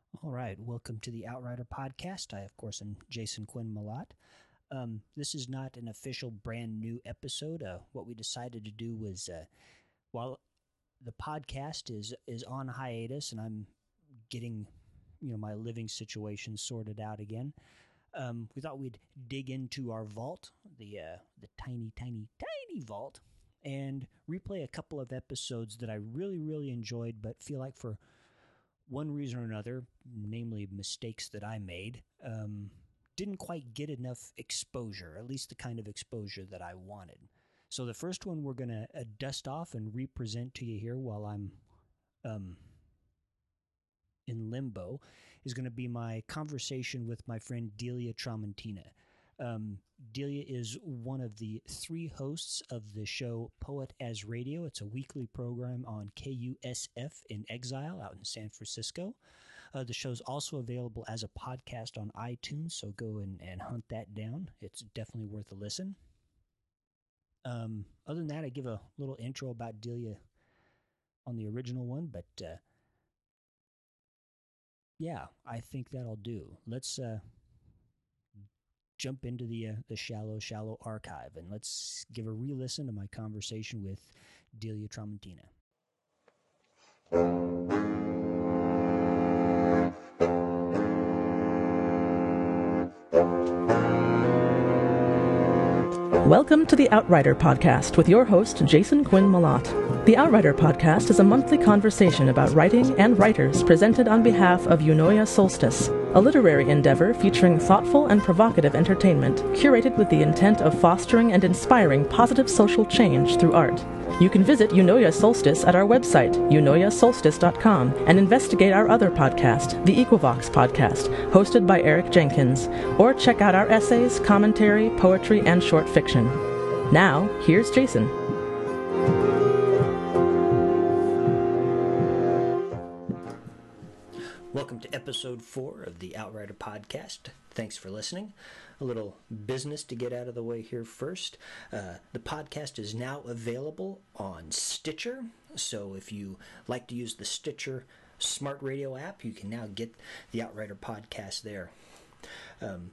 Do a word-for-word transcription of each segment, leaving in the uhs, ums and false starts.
All right, welcome to the Outrider Podcast. I, of course, am Jason Quinn Malott. Um, this is not an official brand new episode. Uh, what we decided to do was, uh, while the podcast is is on hiatus and I'm getting, you know, my living situation sorted out again, um, we thought we'd dig into our vault, the uh, the tiny, tiny, tiny vault, and replay a couple of episodes that I really, really enjoyed, but feel like for one reason or another, namely mistakes that I made, um, didn't quite get enough exposure, at least the kind of exposure that I wanted. So the first one we're going to uh, dust off and represent to you here while I'm um, in limbo is going to be my conversation with my friend Delia Tramontina. Um, Delia is one of the three hosts of the show Poet as Radio. It's a weekly program on K U S F in Exile out in San Francisco. Uh, the show's also available as a podcast on iTunes, so go and, and hunt that down. It's definitely worth a listen. Um, other than that, I give a little intro about Delia on the original one, but uh, yeah, I think that'll do. Let's uh, jump into the uh, the shallow, shallow archive, and let's give a re-listen to my conversation with Delia Tramontina. Welcome to the Outrider Podcast with your host, Jason Quinn Malott. The Outrider Podcast is a monthly conversation about writing and writers presented on behalf of Eunoia Solstice, a literary endeavor featuring thoughtful and provocative entertainment, curated with the intent of fostering and inspiring positive social change through art. You can visit Eunoia Solstice at our website, eunoia solstice dot com, and investigate our other podcast, the Equivox Podcast, hosted by Eric Jenkins, or check out our essays, commentary, poetry, and short fiction. Now, here's Jason. Welcome to episode four of the Outrider Podcast. Thanks for listening. A little business to get out of the way here first. Uh, the podcast is now available on Stitcher, so if you like to use the Stitcher smart radio app, you can now get the Outrider Podcast there. Um,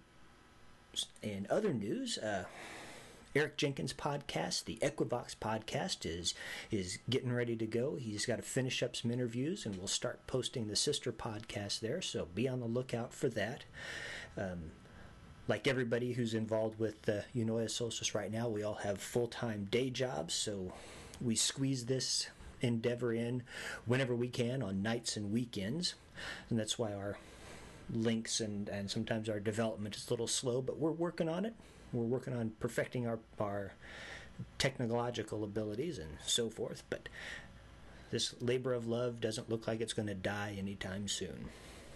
in other news, uh, Eric Jenkins' podcast, the Equivox Podcast, is is getting ready to go. He's got to finish up some interviews, and we'll start posting the sister podcast there, so be on the lookout for that. Um, like everybody who's involved with the uh, Eunoia Solstice right now, we all have full-time day jobs, so we squeeze this endeavor in whenever we can on nights and weekends, and that's why our links and, and sometimes our development is a little slow, but we're working on it. We're working on perfecting our, our technological abilities and so forth, but this labor of love doesn't look like it's going to die anytime soon.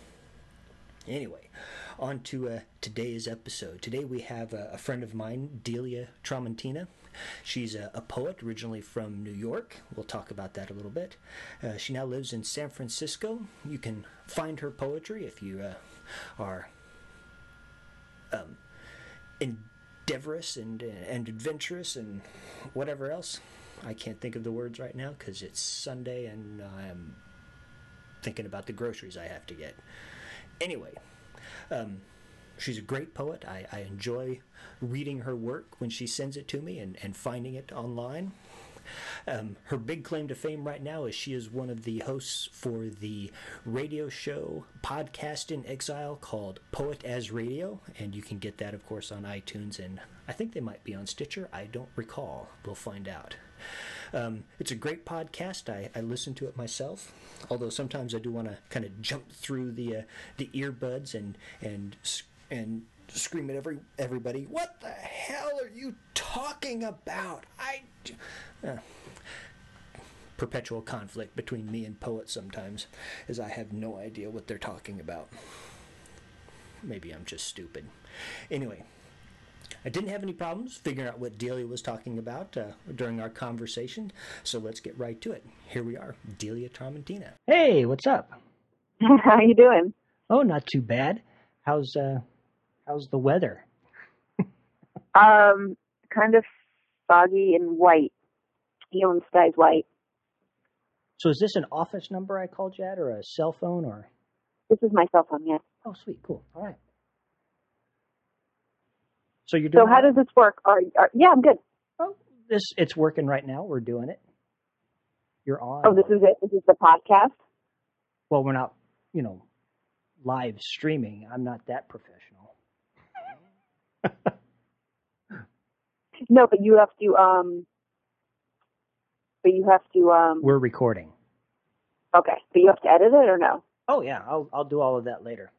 Anyway, on to uh, today's episode. Today we have a, a friend of mine, Delia Tramontina. She's a, a poet originally from New York. We'll talk about that a little bit. Uh, she now lives in San Francisco. You can find her poetry if you uh, are um, endeavorous and, and adventurous and whatever else. I can't think of the words right now because it's Sunday and I'm thinking about the groceries I have to get. Anyway, um, she's a great poet. I, I enjoy reading her work when she sends it to me and, and finding it online. Um, her big claim to fame right now is she is one of the hosts for the radio show Podcast in Exile called Poet as Radio, and you can get that, of course, on iTunes, and I think they might be on Stitcher. I don't recall. We'll find out. Um, it's a great podcast. I, I listen to it myself, although sometimes I do want to kind of jump through the uh, the earbuds and and and scream at every everybody. What the hell are you talking about? I uh, perpetual conflict between me and poets sometimes, as I have no idea what they're talking about. Maybe I'm just stupid. Anyway. I didn't have any problems figuring out what Delia was talking about uh, during our conversation, so let's get right to it. Here we are, Delia Tramontina. Hey, what's up? How you doing? Oh, not too bad. How's uh, how's the weather? um, kind of foggy and white. You know, the sky's white. So is this an office number I called you at, or a cell phone, or? This is my cell phone, yes. Oh, sweet, cool. All right. So you're doing. So how does this work? Are, are yeah, I'm good. Oh, this it's working right now. We're doing it. You're on. Oh, this is it. This is the podcast. Well, we're not, you know, live streaming. I'm not that professional. No, but you have to. Um, but you have to. Um, we're recording. Okay, but you have to edit it or no? Oh yeah, I'll I'll do all of that later.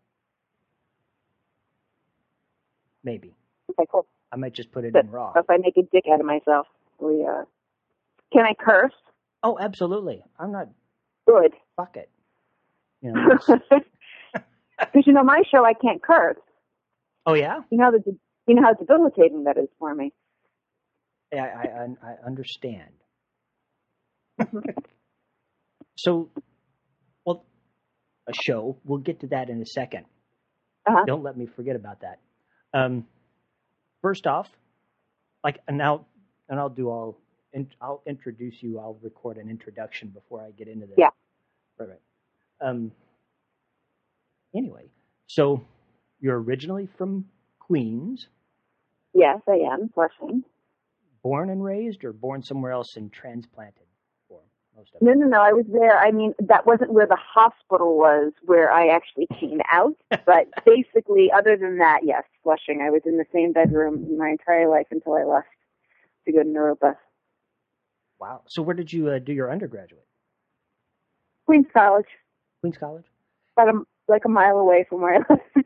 Maybe. Okay, cool. I might just put it But in raw. if I make a dick out of myself, we uh, can I curse? Oh, absolutely. I'm not. Good. Fuck it. You know. Because you know my show, I can't curse. Oh yeah. You know the you know how debilitating that is for me. Yeah, I I, I understand. So, well, a show. We'll get to that in a second. Uh-huh. Don't let me forget about that. Um, first off, like, and now, and I'll do all. In, I'll introduce you. I'll record an introduction before I get into this. Yeah. Right. Right. Um. Anyway, so you're originally from Queens. Yes, I am. Flushing. Born and raised, or born somewhere else and transplanted for most of it? No, no, no. I was there. I mean, that wasn't where the hospital was, where I actually came out. But basically, other than that, yes, Flushing. I was in the same bedroom my entire life until I left to go to Naropa. Wow. So where did you uh, do your undergraduate? Queens College. Queens College? About a, like a mile away from where I lived.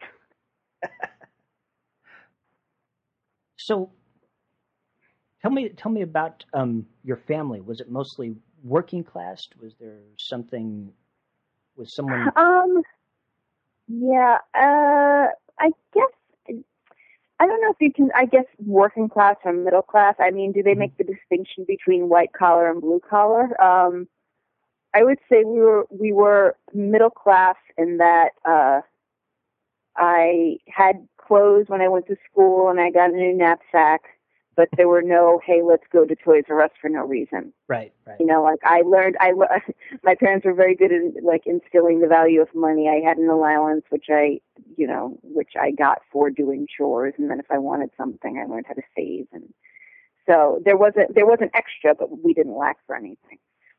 So tell me tell me about um, your family. Was it mostly working class? Was there something, was someone... Um, yeah, uh, I guess, I don't know if you can, I guess working class or middle class. I mean, do they make the distinction between white collar and blue collar? Um, I would say we were, we were middle class in that, uh, I had clothes when I went to school and I got a new knapsack, but there were no, hey, let's go to Toys R Us for no reason. Right, right. You know, like I learned, I my parents were very good in like instilling the value of money. I had an allowance, which I, you know, which I got for doing chores, and then if I wanted something, I learned how to save, and so there wasn't there wasn't extra, but we didn't lack for anything.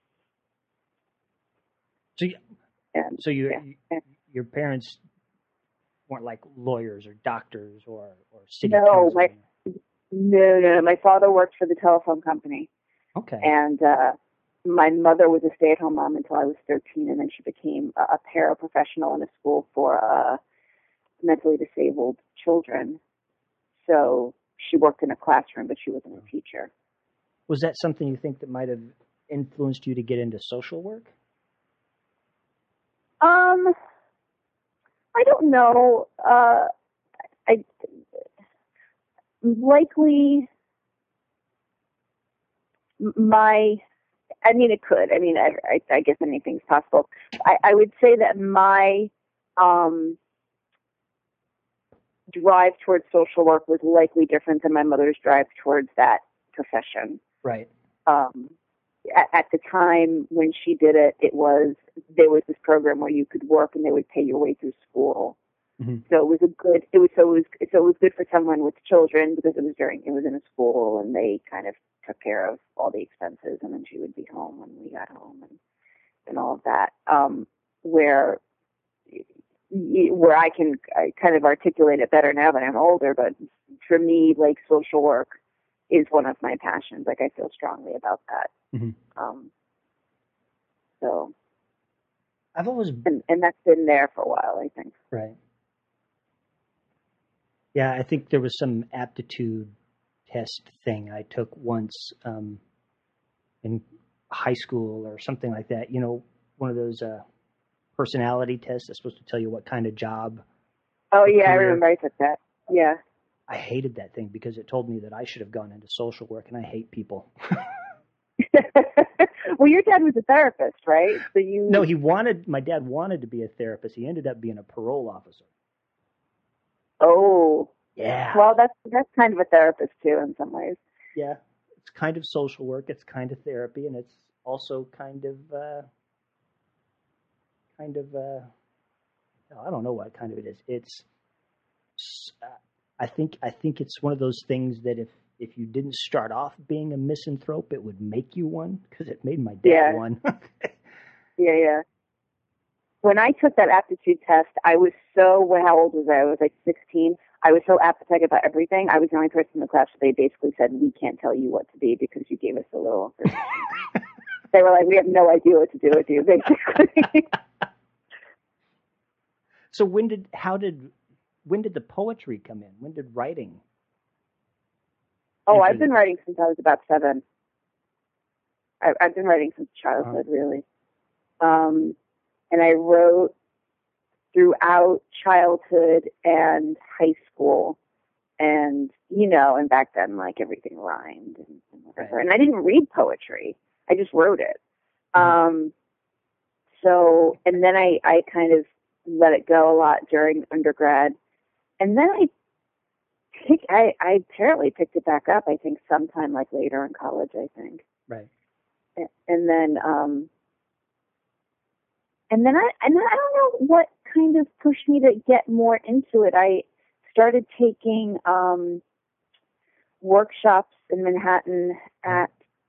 So, you, and, so you, yeah, you, yeah. your parents weren't like lawyers or doctors or or city No, council? my no, no, no. My father worked for the telephone company. Okay. And uh, my mother was a stay-at-home mom until I was thirteen, and then she became a, a paraprofessional in a school for uh, mentally disabled children. So she worked in a classroom, but she wasn't a teacher. Was that something you think that might have influenced you to get into social work? Um, I don't know. Uh, I likely. My, I mean, it could. I mean, I, I, I guess anything's possible. I, I would say that my um, drive towards social work was likely different than my mother's drive towards that profession. Right. Um, at, at the time when she did it, it was there was this program where you could work and they would pay your way through school. Mm-hmm. So it was a good. It was so it was so it was good for someone with children because it was during it was in a school and they kind of took care of all the expenses, and then she would be home when we got home and and all of that. Um, where where I can I kind of articulate it better now that I'm older, but for me, like social work is one of my passions. Like I feel strongly about that. Mm-hmm. Um, so I've always and and that's been there for a while, I think. Right. Yeah, I think there was some aptitude test thing I took once um, in high school or something like that. You know, one of those uh, personality tests that's supposed to tell you what kind of job. Oh, yeah, career. I remember I took that. Yeah. I hated that thing because it told me that I should have gone into social work, and I hate people. Well, your dad was a therapist, right? So you. No, he wanted, my dad wanted to be a therapist. He ended up being a parole officer. Oh. Yeah. Well, that's that's kind of a therapist too, in some ways. Yeah, it's kind of social work. It's kind of therapy, and it's also kind of, uh, kind of, uh, I don't know what kind of it is. It's, uh, I think, I think it's one of those things that if, if you didn't start off being a misanthrope, it would make you one, because it made my dad yeah. one. yeah, yeah. When I took that aptitude test, I was so, well, how old was I? I was like sixteen. I was so apathetic about everything. I was the only person in the class where they basically said, we can't tell you what to be because you gave us a little information. They were like, we have no idea what to do with you, basically. So when did, how did, when did the poetry come in? When did writing? Oh, I've been writing since I was about seven. I, I've been writing since childhood, uh-huh. really. Um, and I wrote throughout childhood and high school. And, you know, and back then, like, everything rhymed and, and whatever. Right. And I didn't read poetry. I just wrote it. Mm-hmm. Um, so, and then I, I kind of let it go a lot during undergrad. And then I pick, I, I apparently picked it back up, I think, sometime like later in college, I think. Right. And, and then, um, and then I, and then I don't know what kind of pushed me to get more into it. I started taking, um, workshops in Manhattan at,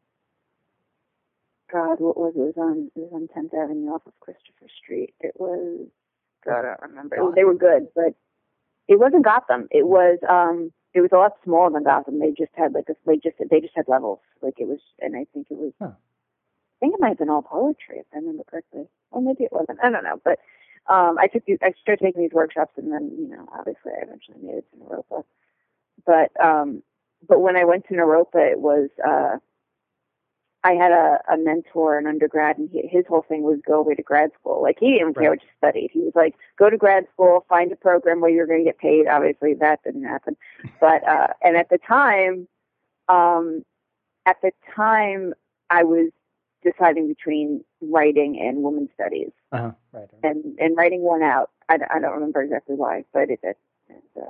God, what was it? It was on, it was on tenth Avenue off of Christopher Street. It was, God, I don't remember. It, they were good, but it wasn't Gotham. It was, um, it was a lot smaller than Gotham. They just had like a, they just, they just had levels. Like it was, and I think it was, huh. I think it might have been all poetry if I remember correctly. Or maybe it wasn't. I don't know. But, um, I took these, I started taking these workshops and then, you know, obviously I eventually made it to Naropa. But, um, but when I went to Naropa, it was, uh, I had a, a mentor in undergrad, and he, his whole thing was go away to grad school. Like, he didn't care what you studied. He was like, go to grad school, find a program where you're going to get paid. Obviously, that didn't happen. But, uh, and at the time, um, at the time, I was deciding between writing and women's studies. Uh-huh. Right, right. And, and writing won out. I, I don't remember exactly why, but it did. And, uh,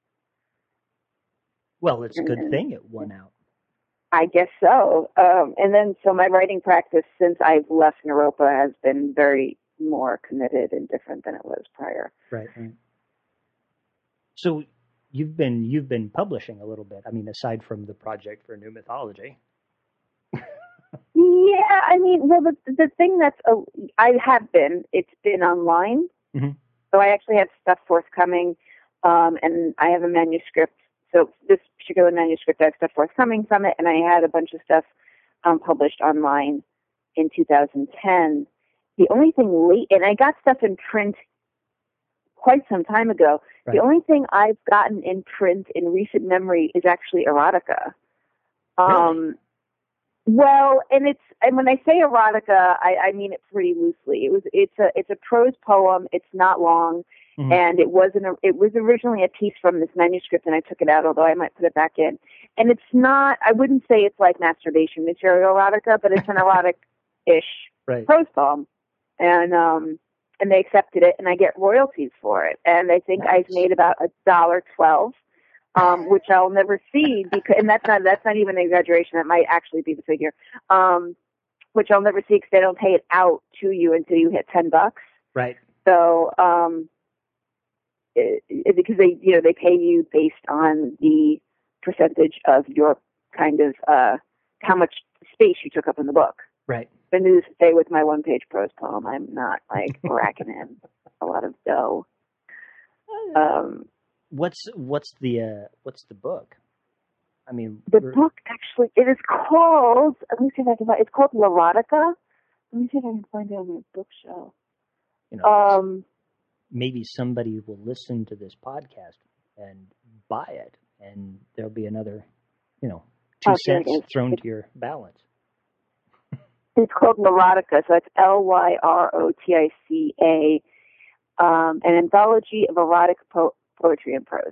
well, it's a good and, thing it won out. I guess so. Um, and then, so my writing practice since I've left Naropa has been very more committed and different than it was prior. Right, right. So you've been you've been publishing a little bit. I mean, aside from the project for New Mythology. Yeah, I mean, well, the the thing that's uh, I have been. It's been online. Mm-hmm. So I actually have stuff forthcoming, um, and I have a manuscript. So this particular manuscript, I have stuff forthcoming from it, and I had a bunch of stuff um, published online in two thousand ten. The only thing late, and I got stuff in print quite some time ago. Right. The only thing I've gotten in print in recent memory is actually erotica. Um, really? Well, and it's, and when I say erotica, I, I mean it pretty loosely. It was, it's a, it's a prose poem. It's not long. Mm-hmm. And it wasn't, a, it was originally a piece from this manuscript, and I took it out, although I might put it back in. And it's not, I wouldn't say it's like masturbation material erotica, but it's an erotic-ish right. prose poem. And, um, and they accepted it, and I get royalties for it. And I think nice. I've made about a dollar twelve, um, which I'll never see because, and that's not, that's not even an exaggeration. That might actually be the figure, um, which I'll never see because they don't pay it out to you until you hit ten bucks. Right. So, um, it, it, because they, you know, they pay you based on the percentage of your kind of, uh, how much space you took up in the book. Right. The news to stay with my one-page prose poem. I'm not like racking in a lot of dough. Um, what's what's the uh, what's the book? I mean, the book actually it is called. Let me see if I can find. It's called Erotica. Let me see if I can find it on my bookshelf. You know, um, maybe somebody will listen to this podcast and buy it, and there'll be another, you know, two oh, cents thrown to your balance. It's called Lyrotica, so it's L Y R O T I C A, um, an anthology of erotic po- poetry and prose.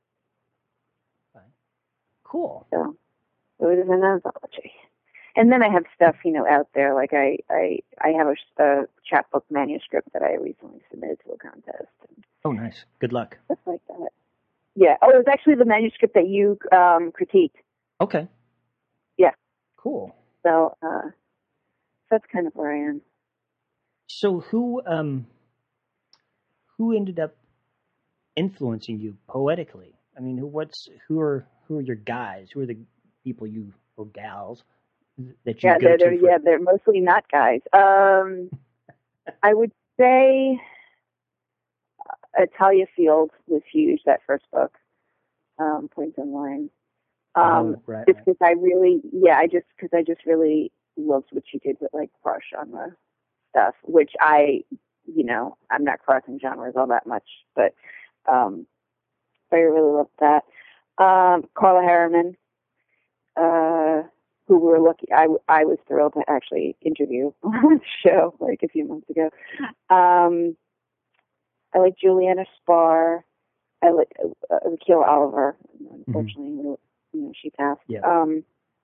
Cool. So, so it is an anthology. And then I have stuff, you know, out there, like I, I, I have a, a chapbook manuscript that I recently submitted to a contest. And oh, nice. Good luck. Stuff like that. Yeah. Oh, it was actually the manuscript that you um, critiqued. Okay. Yeah. Cool. So, uh, that's kind of where I am. So who um who ended up influencing you poetically? I mean, who what's who are who are your guys? Who are the people you or gals that you yeah, go they're, to? they're For... yeah, they're mostly not guys. Um, I would say uh, Talia Field was huge. That first book, um, Points and Lines. Um, oh, right, just right. because I really, yeah, I just because I just really loved what she did with like crush genre stuff, which I, you know, I'm not crossing genres all that much, but um, I really loved that. Um, Carla Harriman, uh, who we were lucky, I, I was thrilled to actually interview on the show like a few months ago. Um, I like Juliana Spar. I like uh, Akil Oliver. Unfortunately, mm-hmm. you know, she passed. Yeah. Um,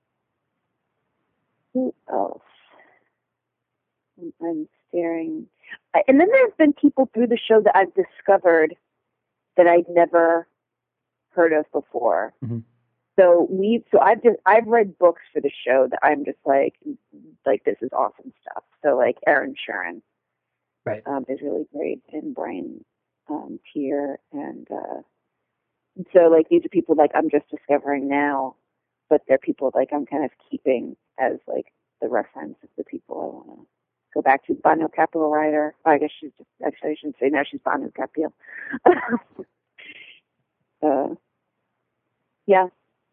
who else? I'm staring. And then there's been people through the show that I've discovered that I'd never heard of before. Mm-hmm. So we, so I've just, I've read books for the show that I'm just like, like this is awesome stuff. So like Aaron Shurin, right, um, is really great, and Brian um, Tier, and uh, so like these are people like I'm just discovering now, but they're people like I'm kind of keeping as like the reference of the people I want to go back to. Banu Capital Writer. Oh, I guess she's just, actually I shouldn't say now she's Banu Capital. uh, yeah.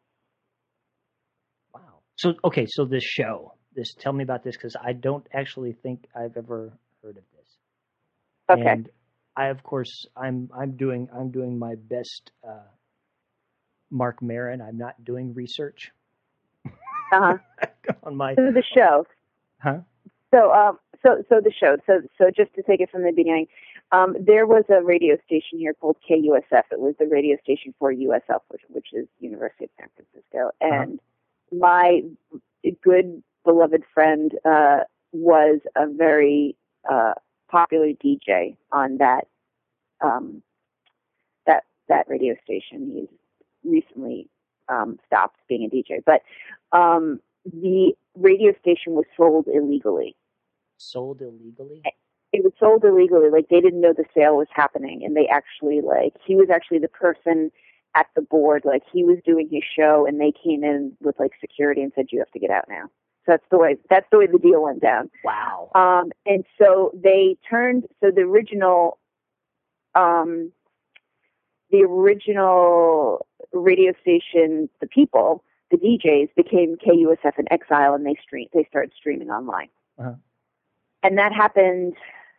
Wow. So okay, so this show, this tell me about this because I don't actually think I've ever heard of this. Okay. And I, of course, I'm I'm doing I'm doing my best, uh, Mark Maron. I'm not doing research. Uh-huh. on my so the show. Huh? So um so so the show. So so just to take it from the beginning, um, there was a radio station here called K U S F. It was the radio station for U S F, which which is University of San Francisco, and uh-huh. my good beloved friend uh, was a very uh, popular D J on that um, that that radio station. He's recently um, stopped being a D J, but um, the radio station was sold illegally. Sold illegally? It was sold illegally. Like they didn't know the sale was happening, and they actually like he was actually the person at the board. Like he was doing his show, and they came in with like security and said, "You have to get out now." So that's the way that's the way the deal went down. Wow. Um, and so they turned. So the original, um, the original radio station, the people, the D Js became K U S F in exile, and they stream. They started streaming online, uh-huh. and that happened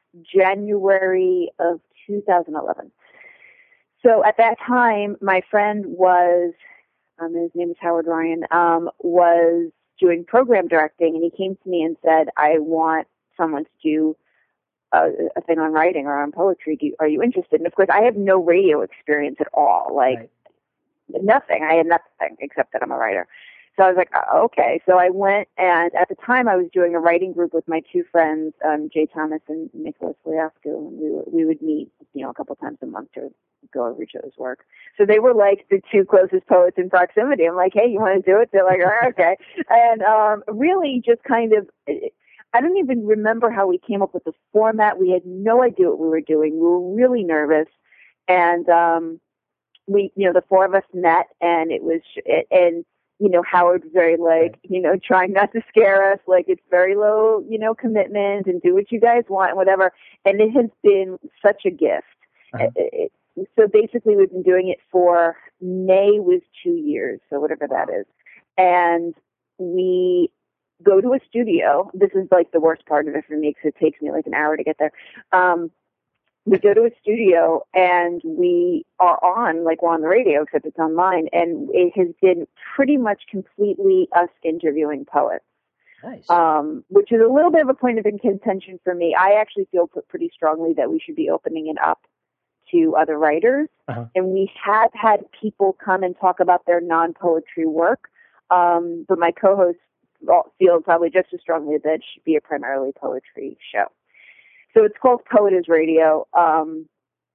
January of two thousand eleven. So at that time, my friend was, um, his name is Howard Ryan, um, was doing program directing, and he came to me and said, I want someone to do a, a thing on writing or on poetry. Do you, are you interested? And of course, I have no radio experience at all, like right. nothing. I had nothing except that I'm a writer. So I was like, oh, okay. So I went, and at the time I was doing a writing group with my two friends, um, Jay Thomas and Nicholas Liasco, and we, were, we would meet, you know, a couple times a month to go over each other's work. So they were like the two closest poets in proximity. I'm like, hey, you want to do it? They're like, oh, okay. And um, really just kind of, I don't even remember how we came up with the format. We had no idea what we were doing. We were really nervous. And um, we, you know, the four of us met, and it was, and, you know, Howard was very like, you know, trying not to scare us, like it's very low, you know, commitment and do what you guys want and whatever. And it has been such a gift. Uh-huh. It, it, so basically we've been doing it for, May was two years, so whatever that is. And we go to a studio. This is like the worst part of it for me because it takes me like an hour to get there. Um, we go to a studio and we are on, like we're on the radio, except it's online. And it has been pretty much completely us interviewing poets. Nice. Um, which is a little bit of a point of contention for me. I actually feel pretty strongly that we should be opening it up to other writers. Uh-huh. And we have had people come and talk about their non-poetry work. Um, but my co-host feels probably just as strongly that it should be a primarily poetry show. So it's called Poet is Radio, um,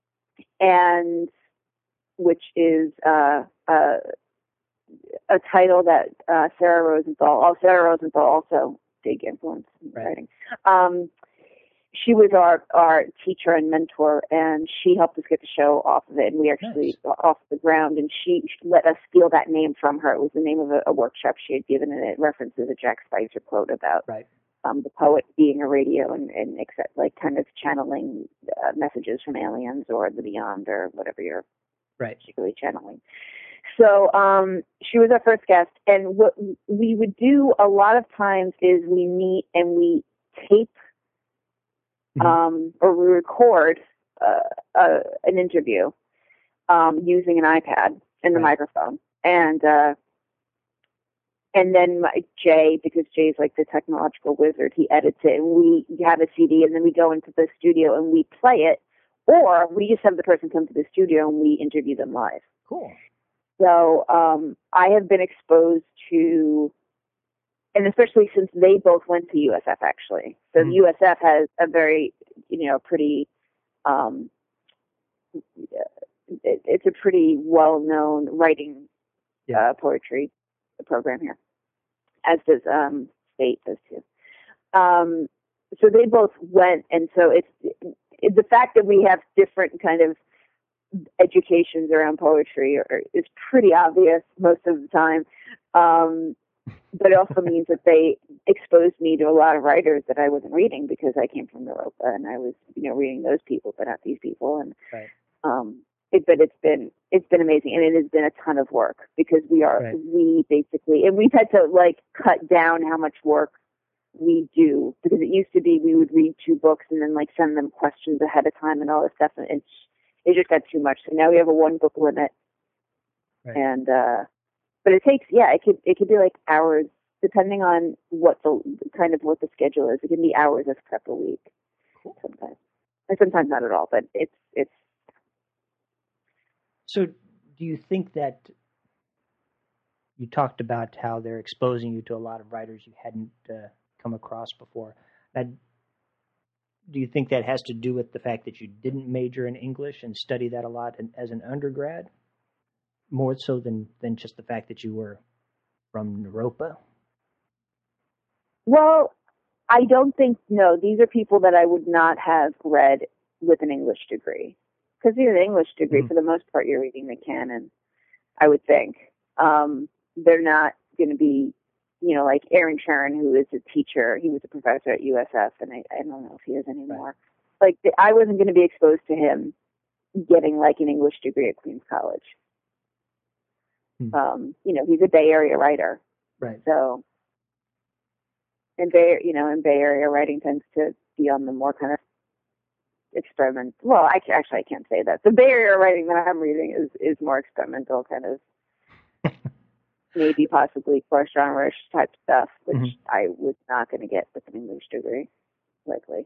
and which is uh, uh, a title that uh, Sarah Rosenthal, oh, Sarah Rosenthal also big influence in right. writing. Um, she was our, our teacher and mentor, and she helped us get the show off of it, and we actually Nice. off the ground, and she let us steal that name from her. It was the name of a, a workshop she had given, and it references a Jack Spicer quote about Right. um, the poet being a radio and, and accept, like kind of channeling uh, messages from aliens or the beyond or whatever you're Right. particularly channeling. So um, she was our first guest, and what we would do a lot of times is we meet and we tape Mhm. um, or we record uh, uh, an interview um, using an iPad and the Right. microphone, and uh, and then my, Jay, because Jay's like the technological wizard, he edits it, and we have a C D, and then we go into the studio and we play it, or we just have the person come to the studio and we interview them live. Cool. So um, I have been exposed to, and especially since they both went to U S F, actually. So Mm. U S F has a very, you know, pretty, um, it, it's a pretty well-known writing Yeah. uh, poetry program here, as does um, State does too. Um, so they both went, and so it's it, the fact that we have different kind of educations around poetry are, is pretty obvious most of the time. Um, but it also means that they exposed me to a lot of writers that I wasn't reading because I came from Europa and I was, you know, reading those people, but not these people. And, Right. um, it, but it's been, it's been amazing. And it has been a ton of work because we are, Right. we basically, and we've had to like cut down how much work we do, because it used to be we would read two books and then like send them questions ahead of time and all this stuff. And it's, it just got too much. So now we have a one book limit. Right. And, uh, but it takes, yeah, it could, it could be like hours, depending on what the, kind of what the schedule is. It can be hours of prep a week. Cool. Sometimes. And sometimes not at all, but it's, it's. So do you think that you talked about how they're exposing you to a lot of writers you hadn't uh, come across before? Now, do you think that has to do with the fact that you didn't major in English and study that a lot in, as an undergrad, more so than, than just the fact that you were from Europa? Well, I don't think, no, these are people that I would not have read with an English degree. Because with an English degree, Mhm. for the most part, you're reading the canon, I would think. Um, they're not going to be, you know, like Aaron Sharon, who is a teacher. He was a professor at U S F, and I, I don't know if he is anymore. Like, the, I wasn't going to be exposed to him getting, like, an English degree at Queens College. Hmm. Um, you know, he's a Bay Area writer. Right. So, and Bay, you know, and Bay Area writing tends to be on the more kind of experiment. Well, I actually I can't say that. The Bay Area writing that I'm reading is is more experimental, kind of maybe possibly course genre-ish type stuff, which Mhm. I was not going to get with an English degree, likely.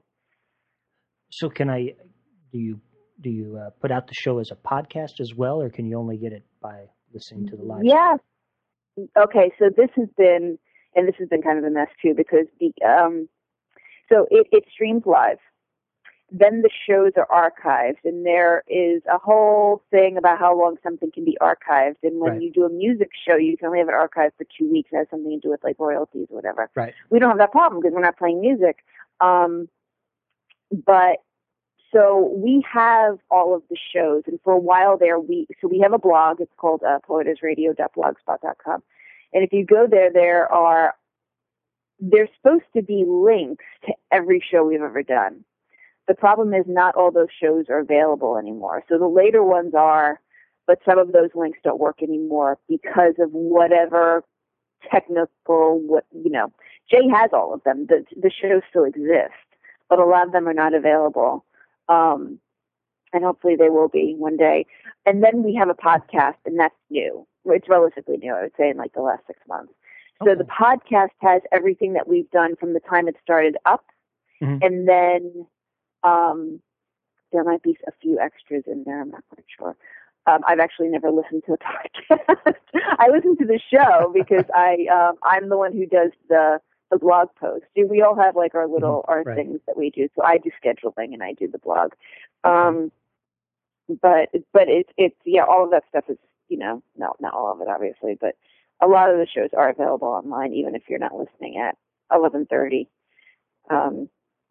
So can I, do you, do you uh, put out the show as a podcast as well, or can you only get it by listening to the live Yeah. stream? Okay, so this has been, and this has been kind of a mess too, because the um, so it, it streams live. Then the shows are archived, and there is a whole thing about how long something can be archived. And when Right. you do a music show, you can only have it archived for two weeks. It has something to do with like royalties or whatever. Right. We don't have that problem because we're not playing music. Um, but so we have all of the shows, and for a while there, we so we have a blog. It's called uh, poetess radio dot blogspot dot com, and if you go there, there are there's supposed to be links to every show we've ever done. The problem is not all those shows are available anymore. So the later ones are, but some of those links don't work anymore because of whatever technical, what, you know, Jay has all of them. The, the shows still exist, but a lot of them are not available. Um, and hopefully they will be one day. And then we have a podcast, and that's new. It's relatively new, I would say, in like the last six months. So Okay. the podcast has everything that we've done from the time it started up. Mhm. And then um, there might be a few extras in there. I'm not quite sure. Um, I've actually never listened to a podcast. I listen to the show because I um, I'm the one who does the the blog post. See, we all have like our little Mhm. our Right. things that we do. So I do scheduling and I do the blog. Um, but but it's it's yeah, all of that stuff is, you know, no, not all of it obviously, but a lot of the shows are available online even if you're not listening at eleven thirty. Um, Cool.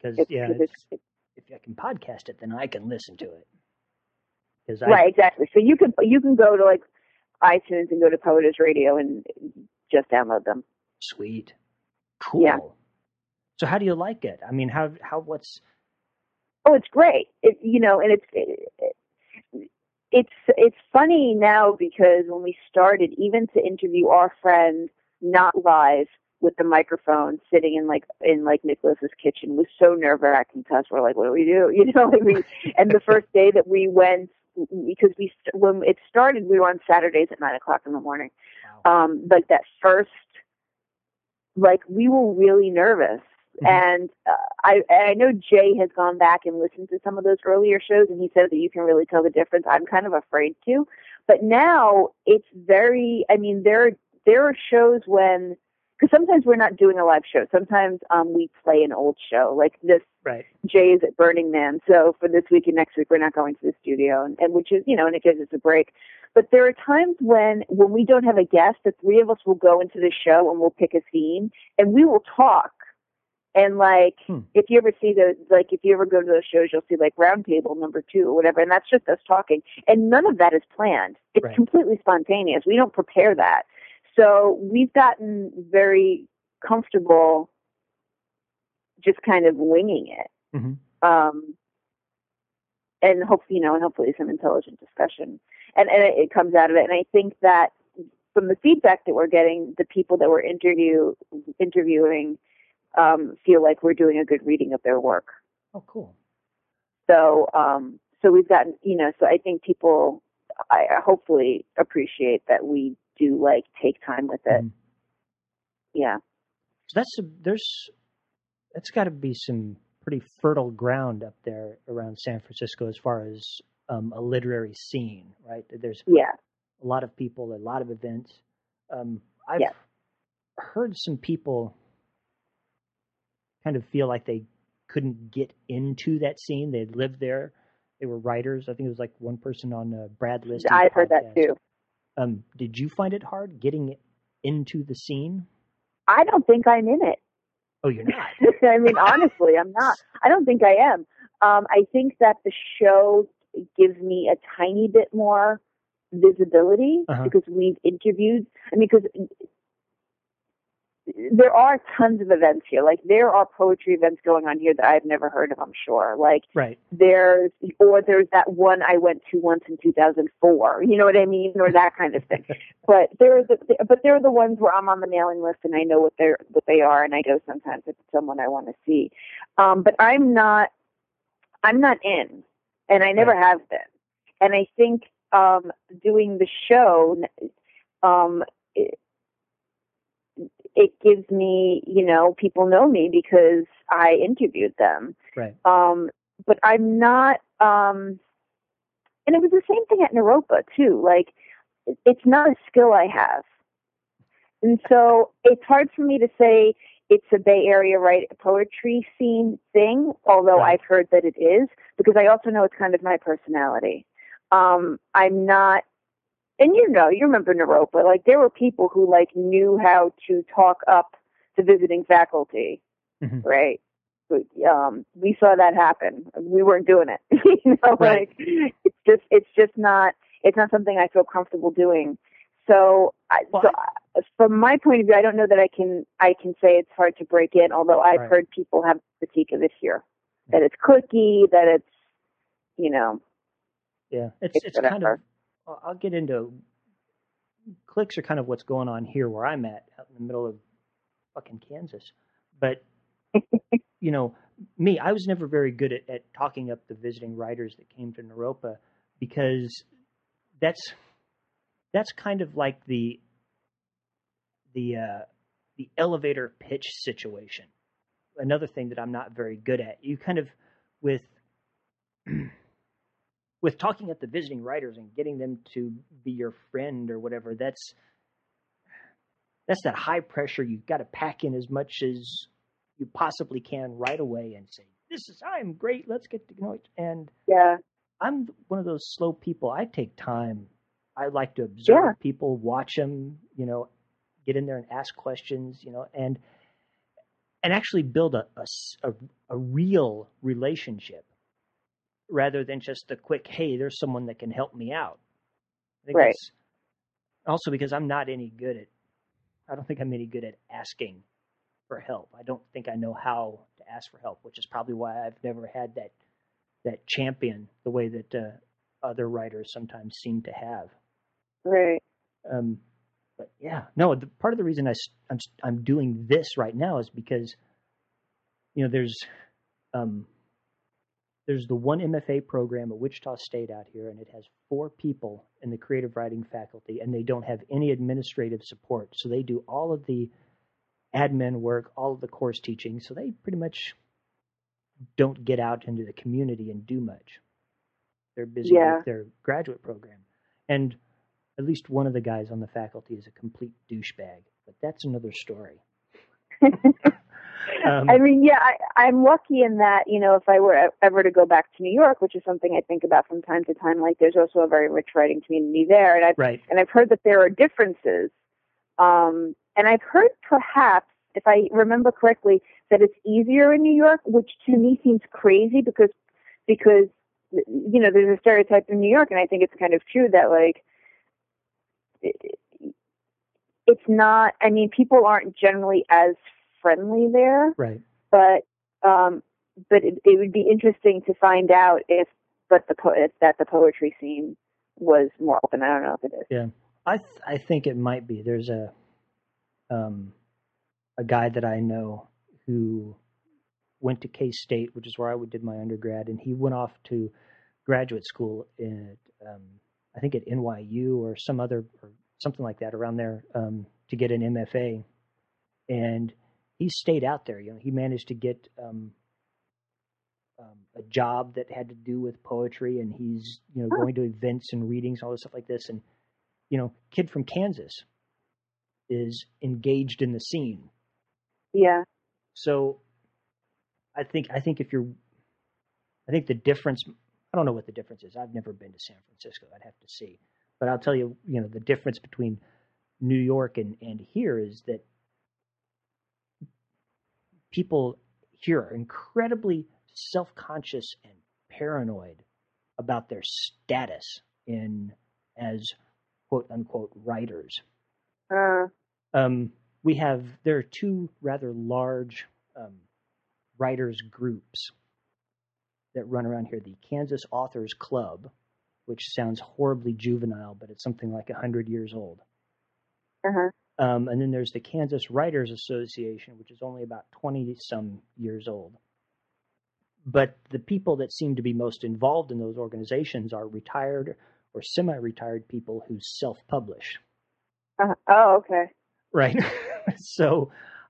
because It's, yeah, 'cause it's, it's, it's, if I can podcast it, then I can listen to it. Cause right, I, exactly. So you can you can go to like iTunes and go to Poetess Radio and just download them. Sweet, cool. Yeah. So how do you like it? I mean, how how what's? Oh, it's great. It, you know, and it's it, it's it's funny now because when we started, even to interview our friend not live with the microphone sitting in like in like Nicholas's kitchen was so nerve wracking to us. We're like, what do we do? You know, like we and the first day that we went, because we when it started, we were on Saturdays at nine o'clock in the morning. Wow. Um, like that first, like we were really nervous. Mm-hmm. And uh, I I know Jay has gone back and listened to some of those earlier shows, and he said that you can really tell the difference. I'm kind of afraid to, but now it's very. I mean, there there are shows when, because sometimes we're not doing a live show. Sometimes um, we play an old show, like this. Right. Jay is at Burning Man, so for this week and next week we're not going to the studio, and, and which is you know, and it gives us a break. But there are times when when we don't have a guest, the three of us will go into the show and we'll pick a theme, and we will talk. And like, hmm. if you ever see those, like if you ever go to those shows, you'll see like Roundtable Number Two or whatever, and that's just us talking. And none of that is planned. It's right. completely spontaneous. We don't prepare that. So we've gotten very comfortable just kind of winging it. Mm-hmm. Um, and hopefully, you know, and hopefully some intelligent discussion. And, and it, it comes out of it. And I think that from the feedback that we're getting, the people that we're interview interviewing, Um, feel like we're doing a good reading of their work. Oh, cool. So, um, so we've gotten, you know, so I think people, I, I hopefully appreciate that we do like take time with it. Mm. Yeah. So that's, a, there's, that's gotta be some pretty fertile ground up there around San Francisco as far as, um, a literary scene, right? There's yeah. a lot of people, a lot of events. Um, I've yeah. heard some people kind of feel like they couldn't get into that scene. They'd lived there. They were writers. I think it was like one person on uh, Brad List. I've heard that too. Um, did you find it hard getting into the scene? I don't think I'm in it. Oh, you're not? I mean, honestly, I'm not. I don't think I am. Um, I think that the show gives me a tiny bit more visibility uh-huh. because we've interviewed. I mean, because there are tons of events here. Like there are poetry events going on here that I've never heard of, I'm sure. Like right. there's, or there's that one I went to once in two thousand four, you know what I mean? Or that kind of thing. But there are the, but there are the ones where I'm on the mailing list and I know what they're, what they are. And I go sometimes if it's someone I want to see. Um, but I'm not, I'm not in, and I never right. have been. And I think, um, doing the show, um, it, it gives me, you know, people know me because I interviewed them. Right. Um, but I'm not, um, and it was the same thing at Naropa too. Like, it's not a skill I have. And so it's hard for me to say it's a Bay Area right poetry scene thing, although right. I've heard that it is, because I also know it's kind of my personality. Um, I'm not, and you know, you remember Naropa, like there were people who like knew how to talk up to visiting faculty, mm-hmm. right? But, um, we saw that happen. We weren't doing it. you know, right. like it's just, it's just not, it's not something I feel comfortable doing. So, I, so I, from my point of view, I don't know that I can, I can say it's hard to break in, although I've right. heard people have critique of it here, that it's cliquey, that it's, you know. Yeah, it's, it's, it's kind of, I'll get into, clicks are kind of what's going on here where I'm at, out in the middle of fucking Kansas. But, you know, me, I was never very good at, at talking up the visiting writers that came to Naropa, because that's, that's kind of like the, the, uh, the elevator pitch situation. Another thing that I'm not very good at. You kind of, with, with talking at the visiting writers and getting them to be your friend or whatever, that's that's that high pressure. You've got to pack in as much as you possibly can right away and say, this is, I'm great, let's get to know it. And yeah, I'm one of those slow people. I take time. I like to observe yeah. people, watch them, you know, get in there and ask questions, you know, and and actually build a, a, a, a real relationship rather than just the quick, hey, there's someone that can help me out. I think Right. that's also because I'm not any good at, I don't think I'm any good at asking for help. I don't think I know how to ask for help, which is probably why I've never had that that champion the way that uh, other writers sometimes seem to have. Right. Um, but yeah, no. The, part of the reason I, I'm I'm doing this right now is because, you know, there's um, there's the one M F A program at Wichita State out here, and it has four people in the creative writing faculty, and they don't have any administrative support, so they do all of the admin work, all of the course teaching, so they pretty much don't get out into the community and do much. They're busy Yeah. with their graduate program. And at least one of the guys on the faculty is a complete douchebag, but that's another story. um, I mean, yeah, I, I'm lucky in that, you know, if I were ever to go back to New York, which is something I think about from time to time, like there's also a very rich writing community there. And I've, right. and I've heard that there are differences. Um, and I've heard perhaps, if I remember correctly, that it's easier in New York, which to me seems crazy because, because, you know, there's a stereotype in New York, and I think it's kind of true that, like, it, it's not, I mean, people aren't generally as friendly there. Right. But, um, but it, it would be interesting to find out if, but the po- if that the poetry scene was more open. I don't know if it is. Yeah. I, th- I think it might be. There's a, um, a guy that I know who went to K-State, which is where I did my undergrad, and he went off to graduate school in, um, I think at N Y U or some other, or something like that around there, um, to get an M F A. And he stayed out there. You know, he managed to get um, um, a job that had to do with poetry, and he's, you know, Oh. going to events and readings, all this stuff like this. And, you know, kid from Kansas is engaged in the scene. Yeah. So I think, I think if you're, I think the difference, I don't know what the difference is. I've never been to San Francisco. I'd have to see. But I'll tell you, you know, the difference between New York and, and here is that people here are incredibly self-conscious and paranoid about their status in as quote unquote writers. Uh, Um, we have, there are two rather large um, writers groups that run around here. The Kansas Authors Club, which sounds horribly juvenile, but it's something like one hundred years old. uh-huh. Um, and then there's the Kansas Writers Association, which is only about twenty-some years old. But the people that seem to be most involved in those organizations are retired or semi-retired people who self-publish. Uh, oh, okay. Right. So,